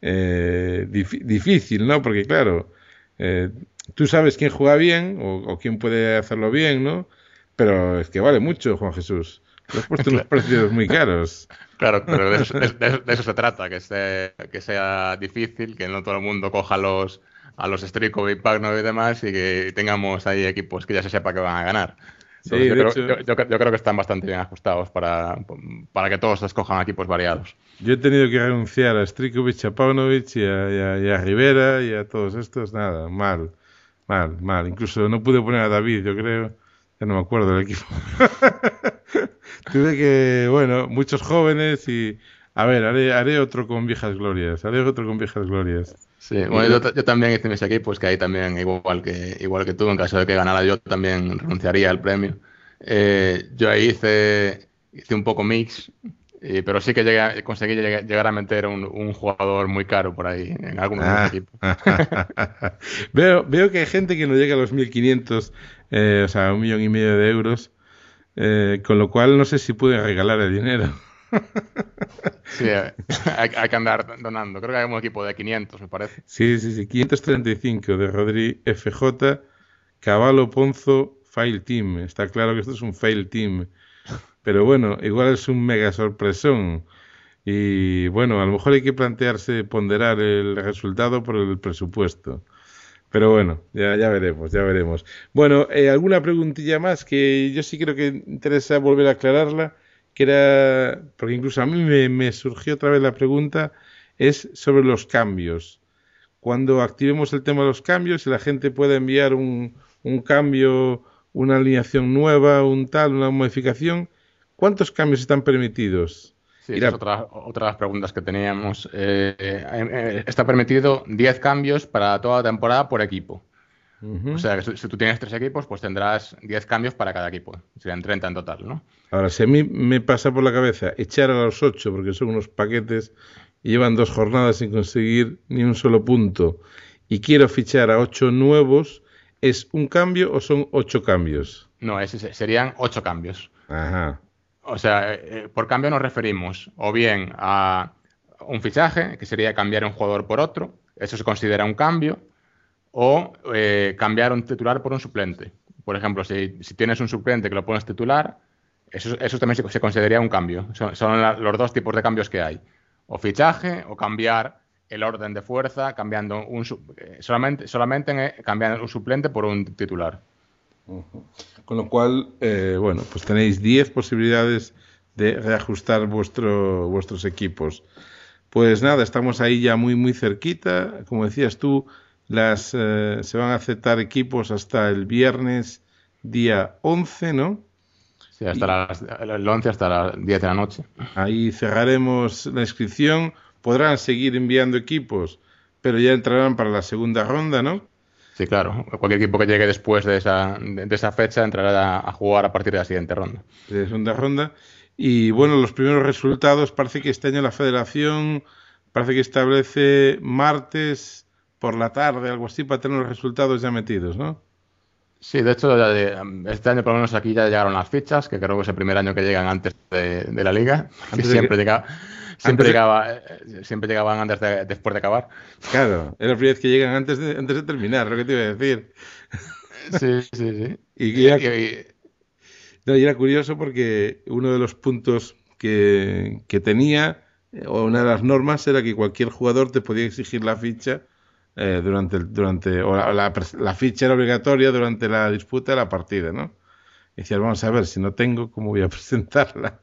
eh, dif- difícil, ¿no? Porque claro, eh, tú sabes quién juega bien o, o quién puede hacerlo bien, ¿no? Pero es que vale mucho, Juan Jesús. Lo has puesto unos precios muy caros. Claro, pero de eso, de, de eso se trata, que, se, que sea difícil, que no todo el mundo coja los, a los Strikovic, Paunovic y demás, y que tengamos ahí equipos que ya se sepa que van a ganar. Entonces, sí, yo, creo, hecho, yo, yo, yo creo que están bastante bien ajustados para, para que todos escojan equipos variados. Yo he tenido que renunciar a Strikovic, a Paunovic y a, y, a, y a Rivera y a todos estos. Nada, mal, mal, mal. Incluso no pude poner a David, yo creo. Ya no me acuerdo del equipo. Tuve que, bueno, muchos jóvenes y A ver, haré, haré otro con viejas glorias, haré otro con viejas glorias. Sí, bueno, yo, yo también hice mis equipos, que ahí también, igual que, igual que tú, en caso de que ganara yo, también renunciaría al premio. Eh, yo ahí hice, hice un poco mix, y- pero sí que llegué a- conseguí llegar, llegar a meter un, un jugador muy caro por ahí en algunos de mis Ah. equipos. Veo, veo que hay gente que no llega a los mil quinientos, eh, o sea, un millón y medio de euros, eh, con lo cual no sé si pueden regalar el dinero. Sí, eh, hay, hay que andar donando. Creo que hay un equipo de quinientos, me parece. Sí, sí, sí, quinientos treinta y cinco de Rodri F J, Cavallo Ponzo, Fail Team. Está claro que esto es un Fail Team, pero bueno, igual es un mega sorpresón. Y bueno, a lo mejor hay que plantearse ponderar el resultado por el presupuesto. Pero bueno, ya, ya veremos, ya veremos. Bueno, eh, alguna preguntilla más que yo sí creo que interesa volver a aclararla, que era, porque incluso a mí me, me surgió otra vez la pregunta, es sobre los cambios. Cuando activemos el tema de los cambios, si la gente puede enviar un, un cambio, una alineación nueva, un tal, una modificación, ¿cuántos cambios están permitidos? Sí, esa es Irá, otra, otra de las preguntas que teníamos. Eh, eh, eh, está permitido diez cambios para toda la temporada por equipo. O ujú. sea, que si, si tú tienes tres equipos, pues tendrás diez cambios para cada equipo. Serían treinta en total, ¿no? Ahora, si a mí me pasa por la cabeza echar a los ocho, porque son unos paquetes y llevan dos jornadas sin conseguir ni un solo punto, y quiero fichar a ocho nuevos, ¿es un cambio o son ocho cambios? No, ese serían ocho cambios. Ajá. O sea, eh, por cambio nos referimos o bien a un fichaje, que sería cambiar un jugador por otro, eso se considera un cambio, o eh, cambiar un titular por un suplente. Por ejemplo, si, si tienes un suplente que lo pones titular, eso, eso también se, se consideraría un cambio. Son, son la- los dos tipos de cambios que hay. O fichaje, o cambiar el orden de fuerza, cambiando un su- eh, solamente, solamente en, eh, cambiando un suplente por un titular. Con lo cual, eh, bueno, pues tenéis diez posibilidades de reajustar vuestro, vuestros equipos. Pues nada, estamos ahí ya muy, muy cerquita. Como decías tú, las, eh, se van a aceptar equipos hasta el viernes día once, ¿no? Sí, hasta Y las, el once hasta las diez de la noche. ahí cerraremos la inscripción. Podrán seguir enviando equipos, pero ya entrarán para la segunda ronda, ¿no? Sí, claro. Cualquier equipo que llegue después de esa, de, de esa fecha entrará a, a jugar a partir de la siguiente ronda. De segunda ronda. Y bueno, los primeros resultados, parece que este año la federación parece que establece martes por la tarde, algo así, para tener los resultados ya metidos, ¿no? Sí, de hecho, ya de- este año por lo menos aquí ya llegaron las fichas, que creo que es el primer año que llegan antes de, de la liga, que Antes de siempre que, llegaba, antes siempre de, llegaba, eh, siempre llegaban antes de, después de acabar. claro, es la primera vez que llegan antes de, antes de terminar, lo que te iba a decir. Sí, sí, sí. Y Y- era, y- no, y era curioso porque uno de los puntos que, que tenía, eh, o una de las normas, era que cualquier jugador te podía exigir la ficha eh, durante, el- durante, o la, la pres- la ficha era obligatoria durante la disputa de la partida, ¿no? Y decías, vamos a ver, si no tengo, ¿cómo voy a presentarla?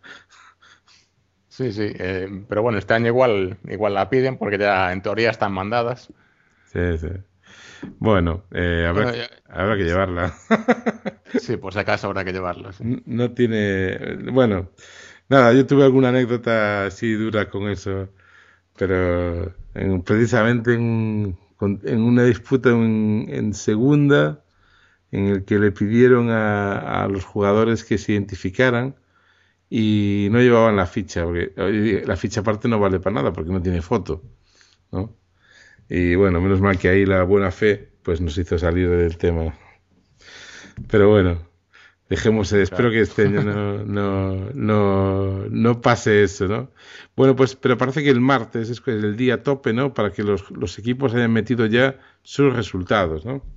sí, sí. Eh, pero bueno, este año igual, igual la piden porque ya en teoría están mandadas. Sí, sí. Bueno, eh, habrá, Bueno, que- ya- habrá que llevarla. sí, por si acaso habrá que llevarlo. Sí. N- No tiene... Bueno, nada, yo tuve alguna anécdota así dura con eso, pero en- precisamente en, con- en una disputa en, en segunda, en el que le pidieron a, a los jugadores que se identificaran y no llevaban la ficha, porque oye, la ficha aparte no vale para nada porque no tiene foto, ¿no? Y bueno, menos mal que ahí la buena fe pues nos hizo salir del tema. Pero bueno, dejemos, eh, espero Claro. que este año no, no, no, no pase eso, ¿no? Bueno, pues, pero parece que el martes es el día tope, ¿no? Para que los, los equipos hayan metido ya sus resultados, ¿no?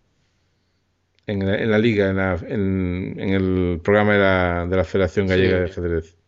En la, en la liga, en, la- en, en el programa de la, de la Federación Gallega de Sí, Ajedrez.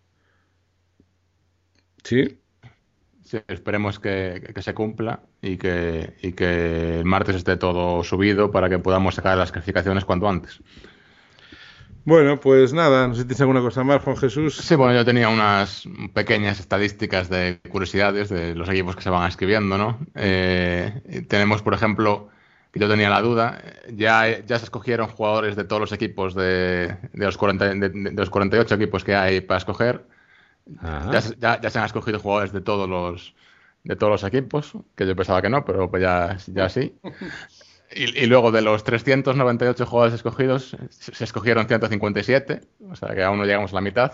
¿Sí? sí, esperemos que, que se cumpla y que, y que el martes esté todo subido para que podamos sacar las clasificaciones cuanto antes. Bueno, pues nada, no sé si tienes alguna cosa más, Juan Jesús. Sí, bueno, yo tenía unas pequeñas estadísticas de curiosidades de los equipos que se van escribiendo, ¿no? Eh, tenemos, por ejemplo, que yo tenía la duda, ya, ya se escogieron jugadores de todos los equipos de, de los cuarenta, de, de los cuarenta y ocho equipos que hay para escoger. Ya, ya, ya se han escogido jugadores de todos los de todos los equipos, que yo pensaba que no, pero pues ya, ya sí. Y, y luego de los trescientos noventa y ocho jugadores escogidos, se escogieron ciento cincuenta y siete, o sea que aún no llegamos a la mitad.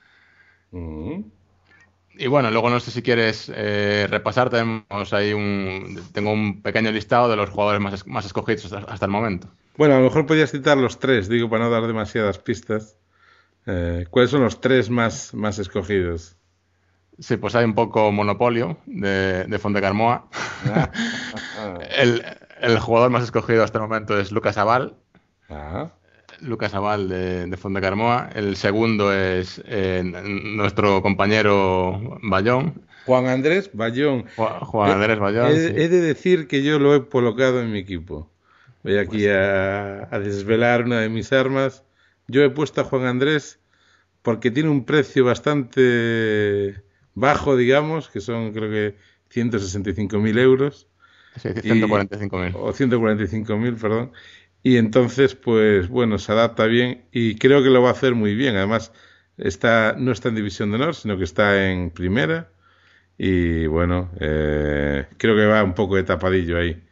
Mm. Y bueno, luego no sé si quieres eh, repasar, tenemos ahí un, tengo un pequeño listado de los jugadores más, más escogidos hasta, hasta el momento. Bueno, a lo mejor podías citar los tres, digo, para no dar demasiadas pistas. Eh, ¿Cuáles son los tres más, más escogidos? Sí, pues hay un poco monopolio de, de Fontecarmoa. Ah. el, el jugador más escogido hasta el momento es Lucas Abal. Ah. Lucas Abal de, de Fontecarmoa. El segundo es eh, nuestro compañero Bayón. Juan Andrés Bayón. Juan, Juan Andrés Bayón. He, sí. he de decir que yo lo he colocado en mi equipo. Voy aquí pues... a, a desvelar una de mis armas. Yo he puesto a Juan Andrés porque tiene un precio bastante bajo, digamos, que son creo que ciento sesenta y cinco mil euros. Sí, ciento cuarenta y cinco mil. O ciento cuarenta y cinco mil, perdón. Y entonces, pues bueno, se adapta bien y creo que lo va a hacer muy bien. Además, está, no está en División de Honor, sino que está en Primera. Y bueno, eh, creo que va un poco de tapadillo ahí.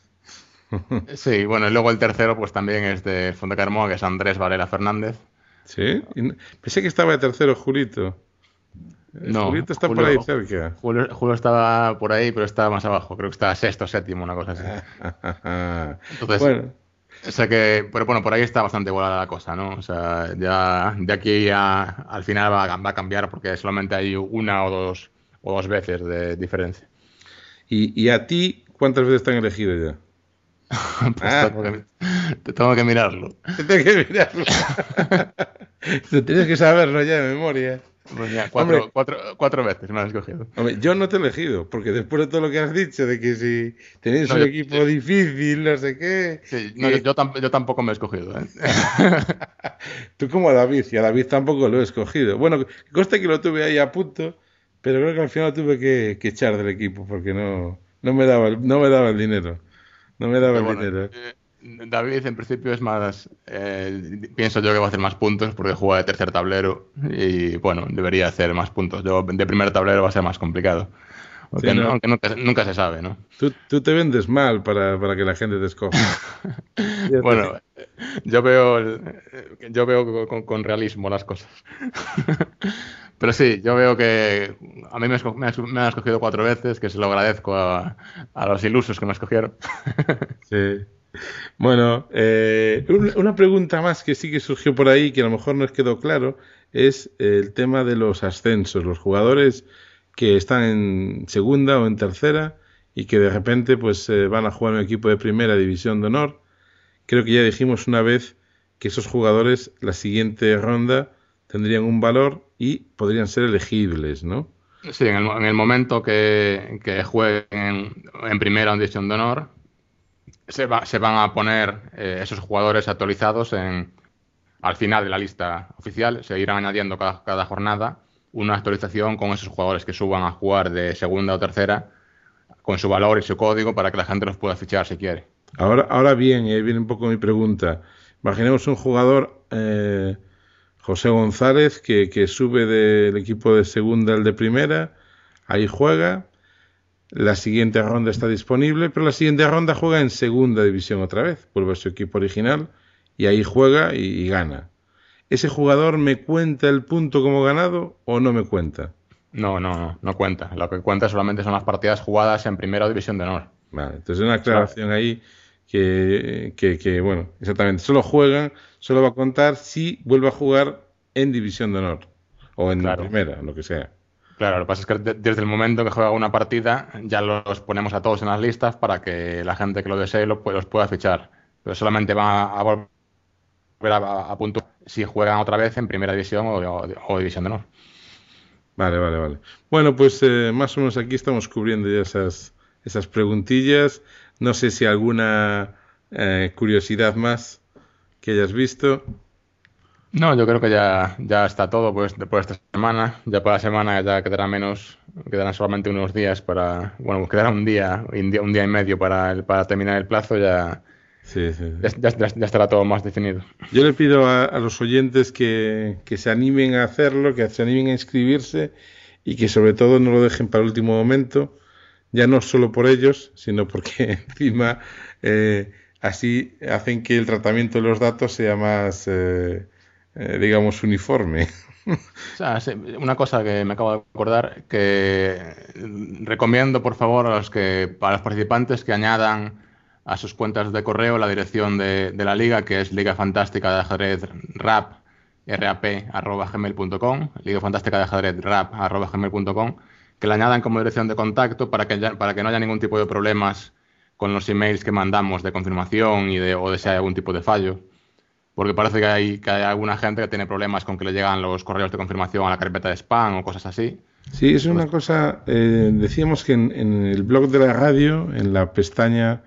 Sí, bueno, y luego el tercero pues también es de Fontecarmoa, que es Andrés Varela Fernández. Sí, y pensé que estaba de tercero Julito. No, Julito está Julio, por ahí cerca. Julio, Julio estaba por ahí, pero estaba más abajo. Creo que está sexto, séptimo, una cosa así. Entonces, bueno. O sea que, pero bueno, por ahí está bastante igualada la cosa, ¿no? O sea, ya de aquí a, al final va, va a cambiar porque solamente hay una o dos o dos veces de diferencia. ¿Y, y a ti cuántas veces te han elegido ya? Pues ah. tengo que, te tengo que mirarlo. Te tengo que mirarlo. Te tienes que saberlo ya de memoria. Pues ya, cuatro, hombre, cuatro, cuatro veces me has escogido. Hombre, yo no te he elegido, porque después de todo lo que has dicho, de que si tenéis no, un yo, equipo yo, difícil, no sé qué... Sí, no, que... yo, yo, yo tampoco me he escogido, ¿eh? Tú como a David, y a David tampoco lo he escogido. Bueno, consta que lo tuve ahí a punto, pero creo que al final tuve que, que echar del equipo, porque no, no, me daba el, no me daba el dinero. No me daba pero el bueno, dinero. Eh, David en principio es más, eh, pienso yo que va a hacer más puntos porque juega de tercer tablero y bueno, debería hacer más puntos. Yo de primer tablero va a ser más complicado, aunque, sí, ¿no? aunque nunca, nunca se sabe, ¿no? Tú, tú te vendes mal para, para que la gente te escoja. Bueno, yo veo, yo veo con, con realismo las cosas. Pero sí, yo veo que a mí me, esco, me, me han escogido cuatro veces, que se lo agradezco a, a los ilusos que me escogieron. Sí. Bueno, eh, una pregunta más que sí que surgió por ahí, que a lo mejor no os quedó claro, es el tema de los ascensos, los jugadores que están en segunda o en tercera y que de repente pues eh, van a jugar en un equipo de primera división de honor. Creo que ya dijimos una vez que esos jugadores la siguiente ronda tendrían un valor y podrían ser elegibles, ¿no? Sí, en el, en el momento que, que jueguen en primera o en división de honor, Se, va, se van a poner eh, esos jugadores actualizados en, al final de la lista oficial. Se irán añadiendo cada, cada jornada una actualización con esos jugadores que suban a jugar de segunda o tercera con su valor y su código para que la gente los pueda fichar si quiere. Ahora, ahora bien, eh, viene un poco mi pregunta. Imaginemos un jugador, eh, José González, que, que sube del equipo de segunda al de primera, ahí juega. La siguiente ronda está disponible, pero la siguiente ronda juega en segunda división otra vez. Vuelve a su equipo original y ahí juega y, y gana. ¿Ese jugador me cuenta el punto como ganado o no me cuenta? No, no, no, no cuenta. Lo que cuenta solamente son las partidas jugadas en primera división de honor. Vale, entonces una aclaración ahí que, que, que, bueno, exactamente, solo juegan, solo va a contar si vuelve a jugar en división de honor o en claro. primera, lo que sea. Claro, lo que pasa es que desde el momento que juega una partida ya los ponemos a todos en las listas para que la gente que lo desee los, los pueda fichar. Pero solamente van a volver a, a punto si juegan otra vez en primera división o, o, o división de honor. Vale, vale, vale. Bueno, pues eh, más o menos aquí estamos cubriendo ya esas, esas preguntillas. No sé si alguna eh, curiosidad más que hayas visto. No, yo creo que ya, ya está todo pues, por esta semana. Ya para la semana ya quedará menos, quedarán solamente unos días para, bueno, quedará un día, un día, un día y medio para, el, para terminar el plazo. Ya, Sí, sí. Ya, ya, ya estará todo más definido. Yo le pido a, a los oyentes que, que se animen a hacerlo, que se animen a inscribirse y que sobre todo no lo dejen para el último momento, ya no solo por ellos, sino porque encima eh, así hacen que el tratamiento de los datos sea más, eh, eh, digamos, uniforme. O sea, sí, una cosa que me acabo de acordar, que recomiendo por favor a los que, para los participantes que añadan a sus cuentas de correo la dirección de, de la liga, que es Liga Fantástica de Ajedrez Rap, rap, arroba gmail punto com, Liga Fantástica de Ajedrez Rap, arroba gmail punto com, que la añadan como dirección de contacto para que, ya, para que no haya ningún tipo de problemas con los emails que mandamos de confirmación y de, o de si hay algún tipo de fallo. Porque parece que hay, que hay alguna gente que tiene problemas con que le llegan los correos de confirmación a la carpeta de spam o cosas así. Sí, es una cosa, eh, decíamos que en, en el blog de la radio, en la pestaña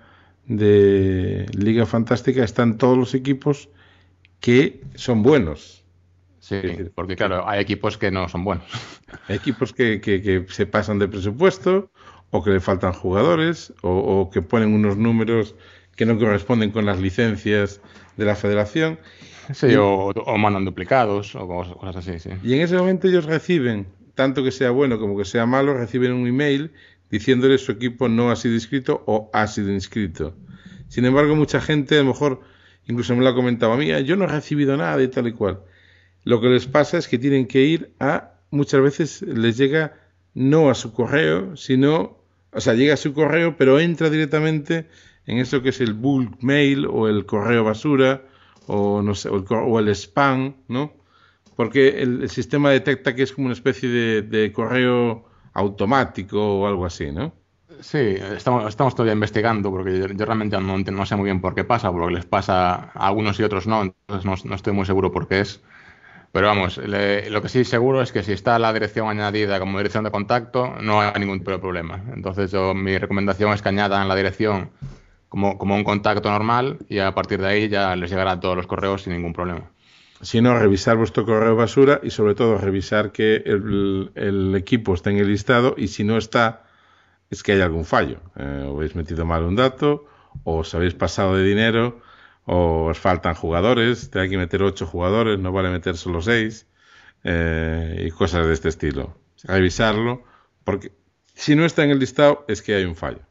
de Liga Fantástica, están todos los equipos que son buenos. Sí, porque claro, hay equipos que no son buenos. Hay equipos que, que, que se pasan de presupuesto, o que le faltan jugadores, o, o que ponen unos números que no corresponden con las licencias de la federación. Sí, y, o, o mandan duplicados, o cosas así, sí. Y en ese momento ellos reciben, tanto que sea bueno como que sea malo, reciben un email diciéndole su equipo no ha sido inscrito o ha sido inscrito. Sin embargo, mucha gente, a lo mejor, incluso me lo ha comentado a mí, yo no he recibido nada y tal y cual. Lo que les pasa es que tienen que ir a, muchas veces les llega no a su correo, sino, o sea, llega a su correo, pero entra directamente en eso que es el bulk mail o el correo basura o no sé, o el, o el spam, ¿no? Porque el, el sistema detecta que es como una especie de, de correo automático o algo así, ¿no? Sí, estamos, estamos todavía investigando porque yo, yo realmente no, no sé muy bien por qué pasa, porque les pasa a algunos y otros no, entonces no, no estoy muy seguro por qué es. Pero vamos, le, lo que sí seguro es que si está la dirección añadida como dirección de contacto, no hay ningún tipo de problema. Entonces yo, mi recomendación es que añadan la dirección como, como un contacto normal y a partir de ahí ya les llegarán todos los correos sin ningún problema. Si no, revisar vuestro correo basura y sobre todo revisar que el, el equipo está en el listado y si no está, es que hay algún fallo. Eh, o habéis metido mal un dato, o os habéis pasado de dinero, o os faltan jugadores, hay que meter ocho jugadores, no vale meter solo seis, eh, y cosas de este estilo. Revisarlo, porque si no está en el listado es que hay un fallo.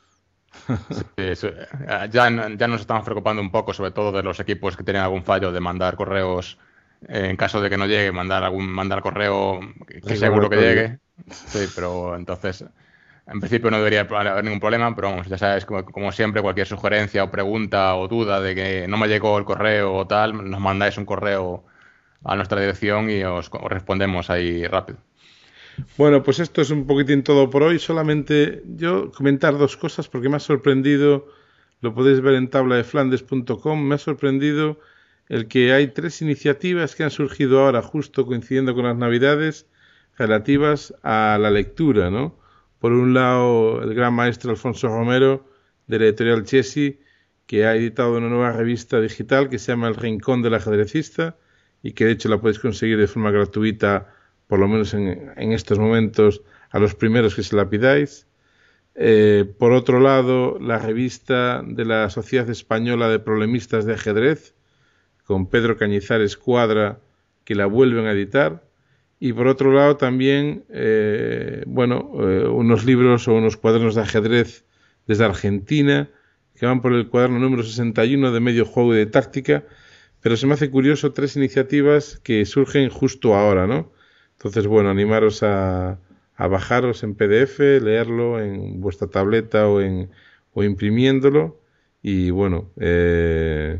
Sí, sí. Ya, ya nos estamos preocupando un poco, sobre todo de los equipos que tienen algún fallo, de mandar correos, eh, en caso de que no llegue, mandar algún mandar correo que, que seguro que llegue. Sí, pero entonces, en principio no debería haber ningún problema, pero vamos, ya sabes, como, como siempre, cualquier sugerencia o pregunta o duda de que no me llegó el correo o tal, nos mandáis un correo a nuestra dirección y os, os respondemos ahí rápido. Bueno, pues esto es un poquitín todo por hoy. Solamente yo comentar dos cosas porque me ha sorprendido, lo podéis ver en tabla de flandes punto com, me ha sorprendido el que hay tres iniciativas que han surgido ahora justo coincidiendo con las Navidades relativas a la lectura, ¿no? Por un lado, el gran maestro Alfonso Romero de la editorial Chesi, que ha editado una nueva revista digital que se llama El Rincón del Ajedrecista y que de hecho la podéis conseguir de forma gratuita, por lo menos en, en estos momentos, a los primeros que se la pidáis. Eh, por otro lado, la revista de la Sociedad Española de Problemistas de Ajedrez, con Pedro Cañizares Cuadra, que la vuelven a editar. Y por otro lado también, eh, bueno, eh, unos libros o unos cuadernos de ajedrez desde Argentina, que van por el cuaderno número sesenta y uno de medio juego y de táctica. Pero se me hace curioso tres iniciativas que surgen justo ahora, ¿no? Entonces, bueno, animaros a, a bajaros en P D F, leerlo en vuestra tableta o, en, o imprimiéndolo. Y bueno, eh,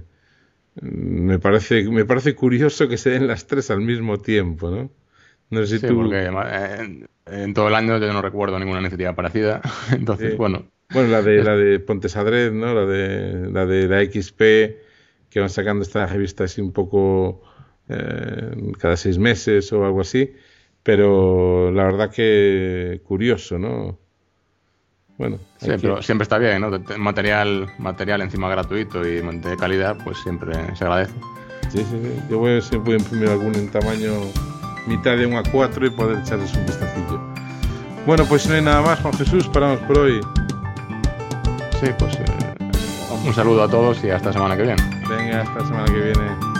me parece, me parece curioso que se den las tres al mismo tiempo, ¿no? No sé si sí, tú... porque en, en todo el año yo no recuerdo ninguna iniciativa parecida. Entonces, eh, bueno. Bueno, la de, la de Pontesadred, ¿no? La de la, de la X P, que van sacando esta revista así un poco... Eh, cada seis meses o algo así, pero la verdad que curioso, ¿no? Bueno, sí, pero que... siempre está bien, ¿no? Material, material encima gratuito y de calidad, pues siempre se agradece. Sí, sí, sí. Yo voy a ver si puedo imprimir alguno en tamaño mitad de un A cuatro y poder echarles un vistacillo. Bueno, pues si no hay nada más, Juan Jesús, paramos por hoy. Sí, pues eh, Un saludo a todos y hasta la semana que viene. Venga, hasta la semana que viene.